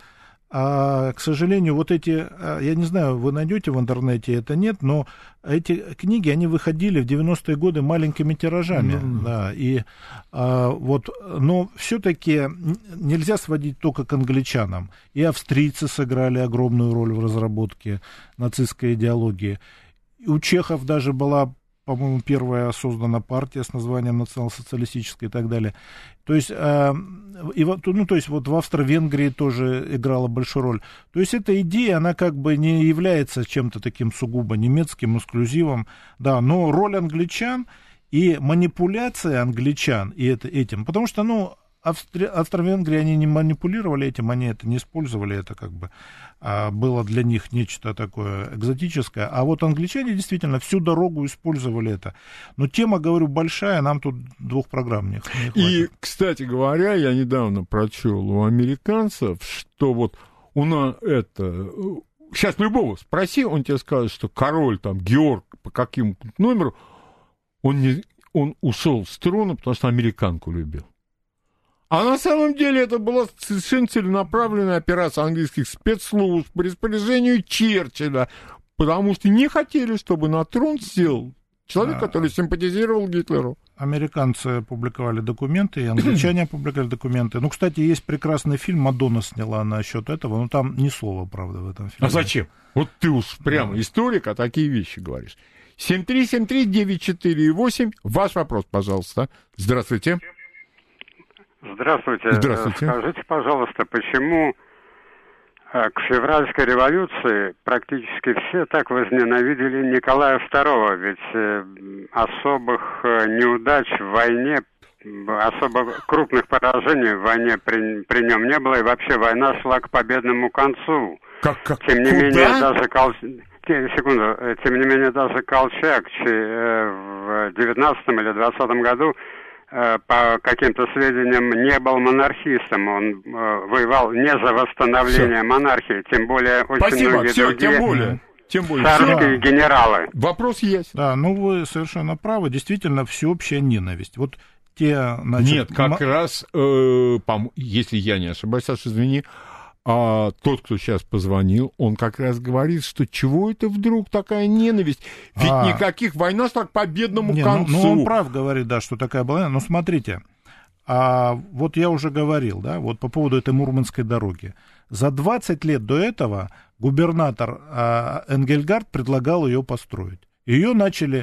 к сожалению, вот эти, я не знаю, вы найдете в интернете это, нет, но эти книги, они выходили в 90-е годы маленькими тиражами, да, и вот, но все-таки нельзя сводить только к англичанам. И австрийцы сыграли огромную роль в разработке нацистской идеологии. И у чехов даже была, по-моему, первая создана партия с названием национал-социалистическая и так далее. То есть, то есть вот в Австро-Венгрии тоже играла большую роль. То есть эта идея, она как бы не является чем-то таким сугубо немецким эксклюзивом, да, но роль англичан и манипуляция англичан и этим, потому что, Австро-Венгрии, они не манипулировали этим, они это не использовали, это как бы было для них нечто такое экзотическое, а вот англичане действительно всю дорогу использовали это. Но тема, говорю, большая, нам тут 2 программ не хватит.
И, кстати говоря, я недавно прочел у американцев, что вот у нас это... Сейчас любого спроси, он тебе скажет, что король там Георг по каким-то номеру, он ушел в сторону, потому что американку любил. А на самом деле это была совершенно целенаправленная операция английских спецслужб по распоряжению Черчилля, потому что не хотели, чтобы на трон сел человек, который симпатизировал Гитлеру.
Американцы публиковали документы, и англичане опубликовали документы. Кстати, есть прекрасный фильм, Мадонна сняла насчет этого, но там ни слова, правда, в этом фильме.
А зачем? Вот ты уж прямо историк, а такие вещи говоришь. 7373948, ваш вопрос, пожалуйста. Здравствуйте.
Здравствуйте.
Здравствуйте.
Скажите, пожалуйста, почему к февральской революции практически все так возненавидели Николая II? Ведь особых неудач в войне, особо крупных поражений в войне при нем не было, и вообще война шла к победному концу. Тем не менее, даже Колчак в 19 или 20 году по каким-то сведениям, не был монархистом. Он воевал не за восстановление монархии, тем более очень многие другие царские генералы.
Вопрос есть.
Да, вы совершенно правы. Действительно, всеобщая ненависть. Вот те,
Нет, как раз, если я не ошибаюсь, Саша, извини, тот, кто сейчас позвонил, он как раз говорит, что чего это вдруг такая ненависть? Ведь никаких война шла к победному концу.
Он прав говорит, да, что такая была. Но смотрите, вот я уже говорил, да, вот по поводу этой Мурманской дороги. За 20 лет до этого губернатор Энгельгард предлагал ее построить. Ее начали...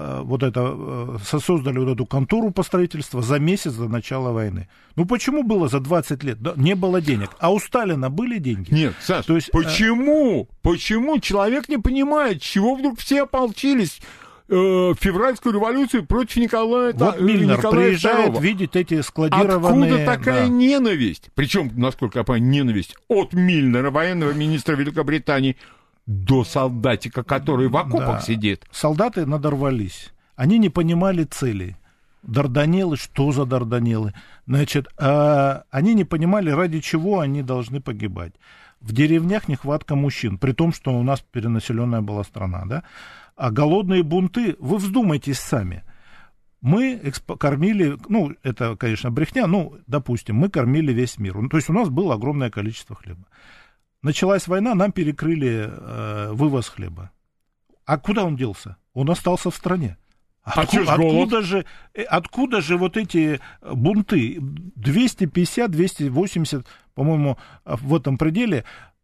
создали вот эту контору по строительству за месяц до начала войны. Почему было за 20 лет? Да, не было денег. А у Сталина были деньги?
Нет, Саш, почему? Почему человек не понимает, чего вдруг все ополчились в февральскую революцию против Николая II?
Вот Мильнер приезжает видеть эти складированные...
Откуда такая ненависть? Причем, насколько я понимаю, ненависть от Мильнера, военного министра Великобритании, до солдатика, который в окопах сидит.
Солдаты надорвались. Они не понимали цели. Дарданеллы, что за Дарданеллы? Значит, они не понимали, ради чего они должны погибать. В деревнях нехватка мужчин, при том, что у нас перенаселенная была страна, да? А голодные бунты, вы вздумайтесь сами. Мы кормили, это, конечно, брехня, допустим, мы кормили весь мир. То есть у нас было огромное количество хлеба. Началась война, нам перекрыли вывоз хлеба. А куда он делся? Он остался в стране. Откуда же вот эти бунты? 250-280, по-моему, в этом пределе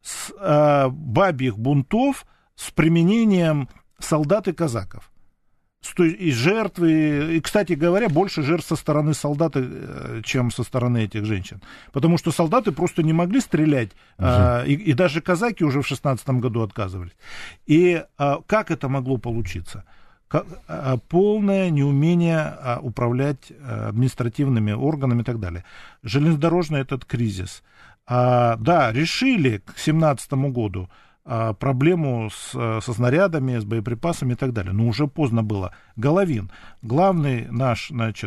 бабьих бунтов с применением солдат и казаков. И жертвы, и, кстати говоря, больше жертв со стороны солдат, чем со стороны этих женщин. Потому что солдаты просто не могли стрелять, и даже казаки уже в 16 году отказывались. И как это могло получиться? Полное неумение управлять административными органами и так далее. Железнодорожный этот кризис. Решили к 17 году проблему со снарядами, с боеприпасами и так далее. Но уже поздно было. Головин, главный наш,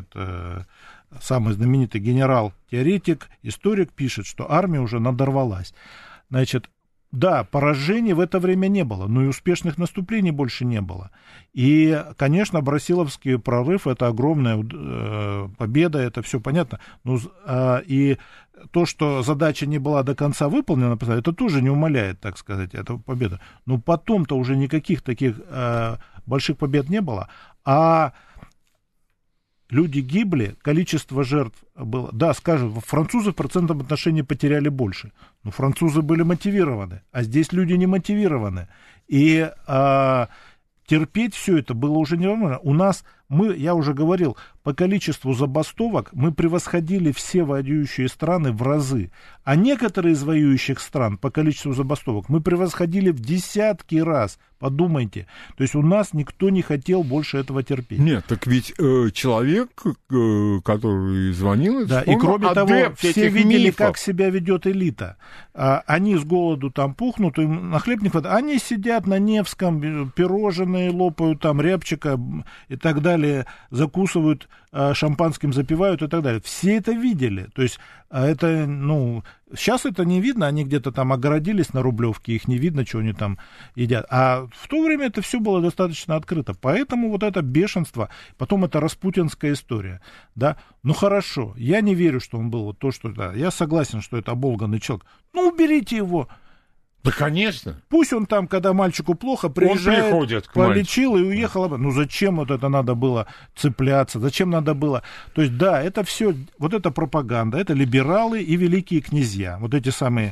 самый знаменитый генерал-теоретик, историк, пишет, что армия уже надорвалась. Да, поражений в это время не было, но и успешных наступлений больше не было. И, конечно, Брасиловский прорыв — это огромная победа, это все понятно. И то, что задача не была до конца выполнена, это тоже не умаляет, так сказать, эту победу. Но потом-то уже никаких таких больших побед не было. А люди гибли, количество жертв было. Да, скажем, французы в процентном отношении потеряли больше. Но французы были мотивированы, а здесь люди не мотивированы. И терпеть все это было уже невозможно. У нас, я уже говорил, по количеству забастовок мы превосходили все воюющие страны в разы. А некоторые из воюющих стран по количеству забастовок мы превосходили в десятки раз. Подумайте. То есть у нас никто не хотел больше этого терпеть.
Нет, так ведь человек, который звонил,
да, и кроме того, все видели, как себя ведет элита. Они с голоду там пухнут, им на хлеб не хватает. Они сидят на Невском, пирожные лопают, там рябчика и так далее, закусывают, шампанским запивают и так далее. Все это видели. То есть это, сейчас это не видно, они где-то там огородились на Рублевке, их не видно, что они там едят. А в то время это все было достаточно открыто. Поэтому вот это бешенство, потом это распутинская история. Да? Ну хорошо, я не верю, что он был вот то, что... Да, я согласен, что это оболганный человек. Уберите его.
Да, конечно.
Пусть он там, когда мальчику плохо, приезжает, полечил и уехал. Зачем вот это надо было цепляться? Зачем надо было? То есть, да, это все, вот это пропаганда, это либералы и великие князья. Вот эти самые,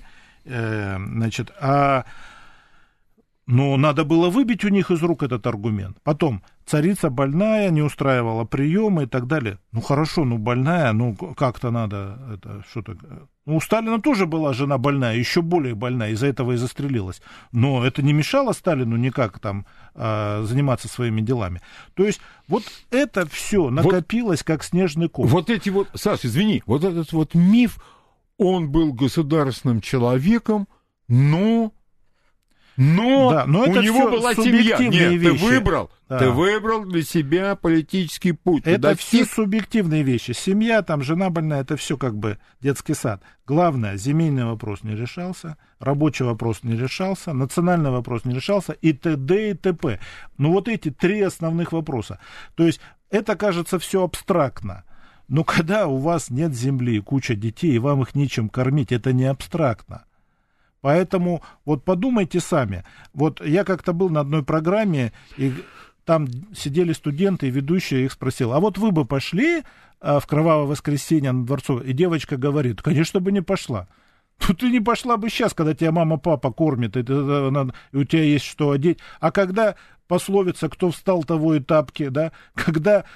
но надо было выбить у них из рук этот аргумент. Потом, царица больная, не устраивала приемы и так далее. Хорошо, больная, как-то надо, это что-то... У Сталина тоже была жена больная, еще более больная, из-за этого и застрелилась. Но это не мешало Сталину никак там заниматься своими делами. То есть вот это все накопилось, как снежный ком.
Вот эти вот, Саш, извини, вот этот вот миф, он был государственным человеком, но у него была семья. Нет, вещи. Ты выбрал для себя политический путь.
Это все субъективные вещи. Семья, там, жена больная, это все как бы детский сад. Главное, земельный вопрос не решался, рабочий вопрос не решался, национальный вопрос не решался, и т.д. и т.п. Вот эти три основных вопроса. То есть это кажется все абстрактно. Но когда у вас нет земли, куча детей, и вам их нечем кормить, это не абстрактно. Поэтому вот подумайте сами. Вот я как-то был на одной программе, и там сидели студенты, и ведущая их спросила, а вот вы бы пошли в кровавое воскресенье на Дворцовой? И девочка говорит, конечно бы не пошла. Ты не пошла бы сейчас, когда тебя мама-папа кормит, и у тебя есть что одеть. А когда пословица «кто встал, того и тапки», да, когда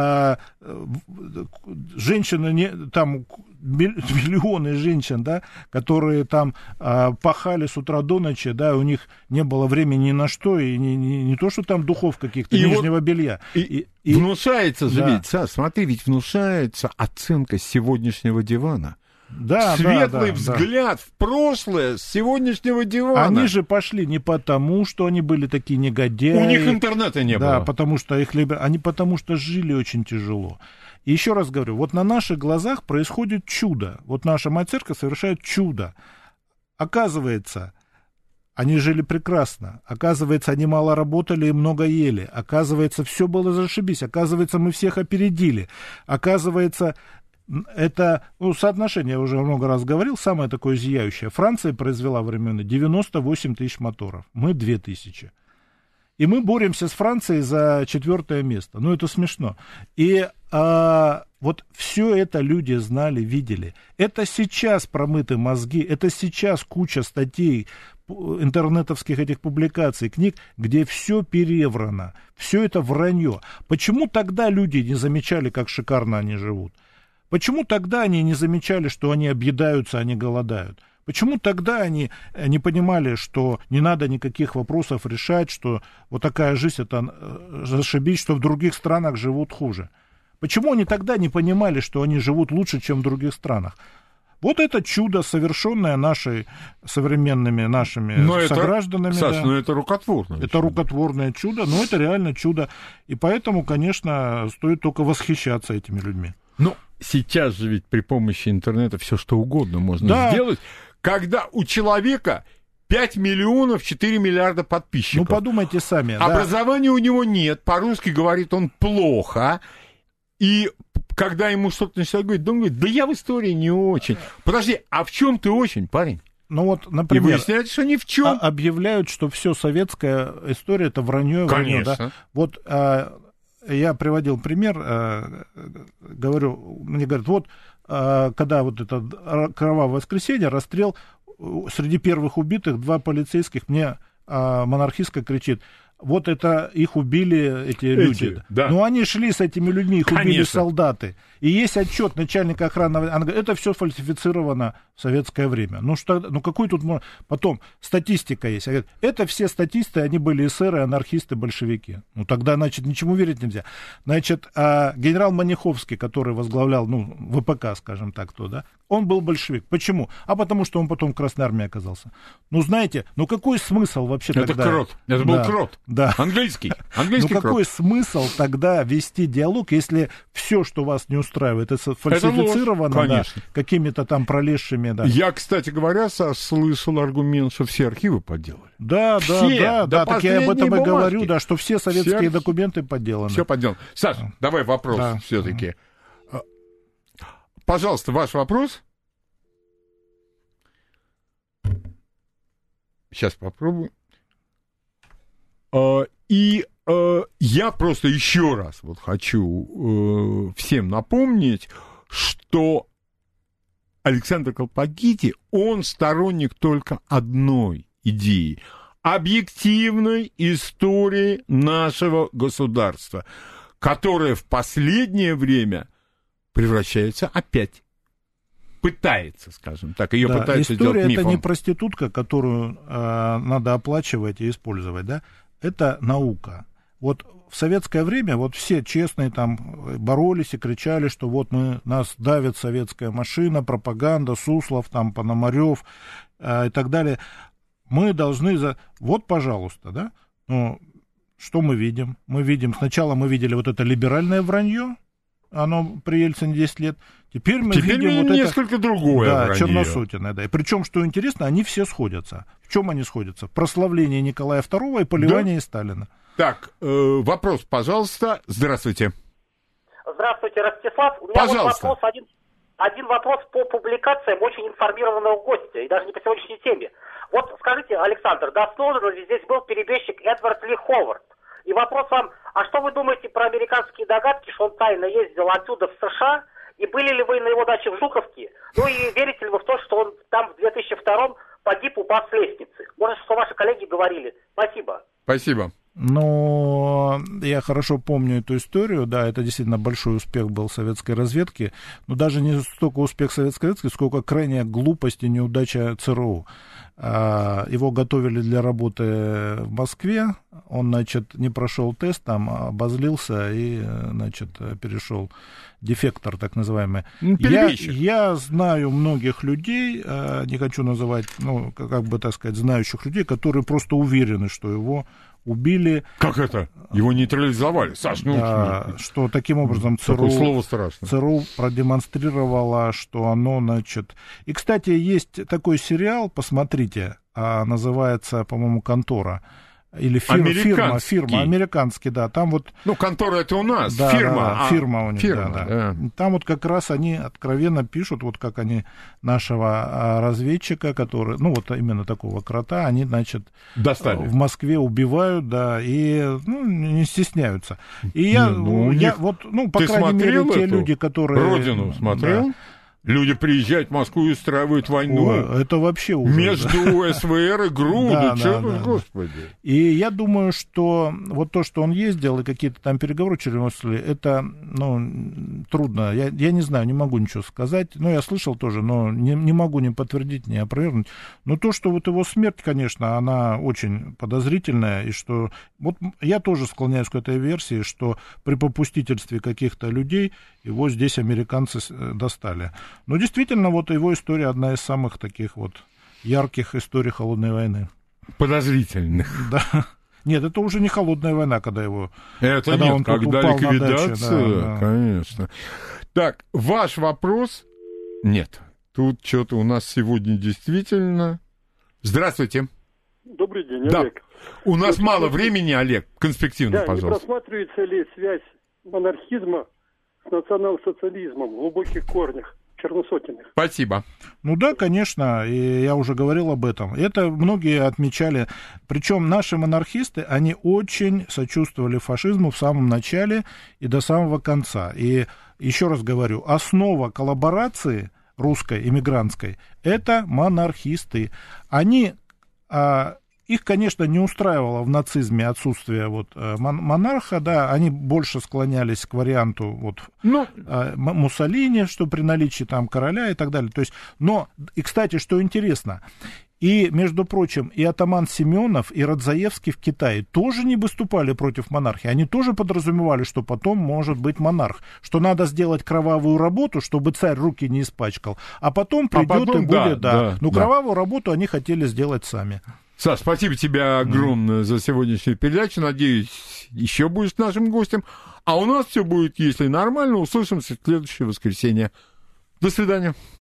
женщины, там миллионы женщин, да, которые там пахали с утра до ночи, да, у них не было времени ни на что, и не то, что там духов каких-то, нижнего белья.
И внушается же, ведь, Саш, смотри, ведь внушается оценка сегодняшнего дивана.
Да,
светлый взгляд в прошлое с сегодняшнего дивана.
Они же пошли не потому, что они были такие негодяи.
У них интернета не было.
Да, потому что они потому что жили очень тяжело. И еще раз говорю, вот на наших глазах происходит чудо. Вот наша мать церковь совершает чудо. Оказывается, они жили прекрасно. Оказывается, они мало работали и много ели. Оказывается, все было зашибись. Оказывается, мы всех опередили. Оказывается... Это соотношение, я уже много раз говорил, самое такое зияющее. Франция произвела в времена 98 тысяч моторов, мы 2000. И мы боремся с Францией за 4-е место. Это смешно. И вот все это люди знали, видели. Это сейчас промыты мозги, это сейчас куча статей, интернетовских этих публикаций, книг, где все переврано, все это вранье. Почему тогда люди не замечали, как шикарно они живут? Почему тогда они не замечали, что они объедаются, они голодают? Почему тогда они не понимали, что не надо никаких вопросов решать, что вот такая жизнь, это зашибись, что в других странах живут хуже? Почему они тогда не понимали, что они живут лучше, чем в других странах? Вот это чудо, совершенное современными нашими согражданами.
Саш, это рукотворное чудо.
Это рукотворное чудо, но это реально чудо. И поэтому, конечно, стоит только восхищаться этими людьми.
Сейчас же ведь при помощи интернета все что угодно можно сделать, когда у человека 5 миллионов 4 миллиарда подписчиков.
Ну, подумайте сами.
Образования у него нет, по-русски говорит он плохо. И когда ему что-то начинают говорить, он говорит, да я в истории не очень. Подожди, а в чем ты очень, парень?
Ну вот, например,
и выясняется, что ни в чем.
Объявляют, что все советская история это вранье.
Конечно.
Да? Вот я приводил пример, говорю, мне говорят, вот когда вот это кровавое воскресенье, расстрел, среди первых убитых 2 полицейских, мне монархистка кричит, вот это их убили эти люди.
Да.
Ну, они шли с этими людьми, их
Конечно.
убили солдаты. И есть отчет начальника охраны. Она говорит, это все фальсифицировано в советское время. Ну, что, ну какой тут... Потом статистика есть. Она говорит, это все статисты, они были эсеры, анархисты, большевики. Ну, тогда, значит, ничему верить нельзя. Значит, генерал Маниховский, который возглавлял, ну, ВПК, скажем так, то, да, он был большевик. Почему? А потому что он потом в Красной Армии оказался. Ну, знаете, ну какой смысл вообще
это
тогда...
крот. Это был крот.
Да.
Английский
Ну, какой
крот.
смысл тогда вести диалог, если все, что вас не устраивает, это фальсифицировано,
ложь,
да,
конечно.
какими-то там пролезшими, да.
Я, кстати говоря, слышал аргумент, что все архивы подделали.
Да,
Все, до
так я об этом и
последней
говорю,
бумажки.
да, что все советские
Все-
документы подделаны.
Все подделано. Саш, давай вопрос
Да.
все-таки. Пожалуйста, ваш вопрос. Сейчас попробую. И я просто еще раз вот хочу всем напомнить, что Александр Колпакити, он сторонник только одной идеи – объективной истории нашего государства, которая в последнее время превращается опять. Пытается, скажем так, ее
Да,
пытаются
история
сделать мифом.
это не проститутка, которую надо оплачивать и использовать, да, это наука. Вот в советское время вот все честные там боролись и кричали, что вот нас давит советская машина, пропаганда, Суслов, там, Пономарев и так далее. Мы должны... Вот, пожалуйста, да, ну, что мы видим? Сначала мы видели вот это либеральное вранье, оно при Ельцине 10 лет. Теперь мы видим вот
несколько другое вранье.
черносотенное, да. И причем, что интересно, они все сходятся. В чем они сходятся? В прославлении Николая II и поливании Сталина.
Так, вопрос, пожалуйста. Здравствуйте.
Здравствуйте, Ростислав. У меня
Пожалуйста.
вот вопрос, один вопрос по публикациям очень информированного гостя, и даже не по сегодняшней теме. Вот скажите, Александр, до Сноудена здесь был перебежчик Эдвард Ли Ховард. И вопрос вам, а что вы думаете про американские догадки, что он тайно ездил отсюда в США, и были ли вы на его даче в Жуковке? Ну и верите ли вы в то, что он там в 2002-м погиб, упав с лестницы? Может, что ваши коллеги говорили? Спасибо.
Спасибо.
Но я хорошо помню эту историю, да, это действительно большой успех был советской разведки, но даже не столько успех советской разведки, сколько крайняя глупость и неудача ЦРУ. Его готовили для работы в Москве, он, значит, не прошел тест, там обозлился и, значит, перешел, дефектор так называемый. Я знаю многих людей, не хочу называть, ну, как бы, так сказать, знающих людей, которые просто уверены, что его убили.
Как это? Его нейтрализовали. Саш, ну...
Да, что таким образом ЦРУ продемонстрировало, что оно, значит... И, кстати, есть такой сериал, посмотрите, называется, по-моему, «Контора». Или фирма, американский, да, там вот...
Ну, контора это у нас,
да,
фирма.
Да, фирма у них,
фирма,
да. Там вот как раз они откровенно пишут, вот как они нашего разведчика, который, ну, вот именно такого крота, они, значит,
достали.
В Москве убивают, да, и, ну, не стесняются. И по крайней мере, те люди, которые...
«Родину» смотрел? Да. Люди приезжают в Москву и устраивают войну.
Это вообще ужас.
Между СВР и ГРУ. Господи.
И я думаю, что вот то, что он ездил, и какие-то там переговоры черносили, это, ну, трудно. Я не знаю, не могу ничего сказать. Ну, я слышал тоже, но не могу ни подтвердить, ни опровергнуть. Но то, что вот его смерть, конечно, она очень подозрительная, и что... Вот я тоже склоняюсь к этой версии, что при попустительстве каких-то людей его здесь американцы достали. Но действительно, вот его история одна из самых таких вот ярких историй холодной войны.
Подозрительных.
Да. Нет, это уже не холодная война, когда его...
Это
когда
нет,
он
когда
упал
ликвидация,
на даче, да.
Конечно. Так, ваш вопрос... Нет, тут что-то у нас сегодня действительно... Здравствуйте.
Добрый день,
Да.
Олег.
У нас мало времени, Олег, конспективно,
Да,
пожалуйста.
не просматривается ли связь монархизма с национал-социализмом в глубоких корнях черносотенных?
Спасибо.
Ну да, конечно, и я уже говорил об этом. Это многие отмечали. Причем наши монархисты, они очень сочувствовали фашизму в самом начале и до самого конца. И еще раз говорю, основа коллаборации русской, эмигрантской, это монархисты. Они... Их, конечно, не устраивало в нацизме отсутствие монарха, да, они больше склонялись к варианту Муссолини, что при наличии там короля и так далее. То есть, и, кстати, что интересно, и, между прочим, и атаман Семенов, и Радзаевский в Китае тоже не выступали против монархии. Они тоже подразумевали, что потом может быть монарх, что надо сделать кровавую работу, чтобы царь руки не испачкал, а потом придет и будет, кровавую работу они хотели сделать сами.
Саш, спасибо тебе огромное за сегодняшнюю передачу. Надеюсь, еще будешь нашим гостем. А у нас все будет, если нормально. Услышимся в следующее воскресенье. До свидания.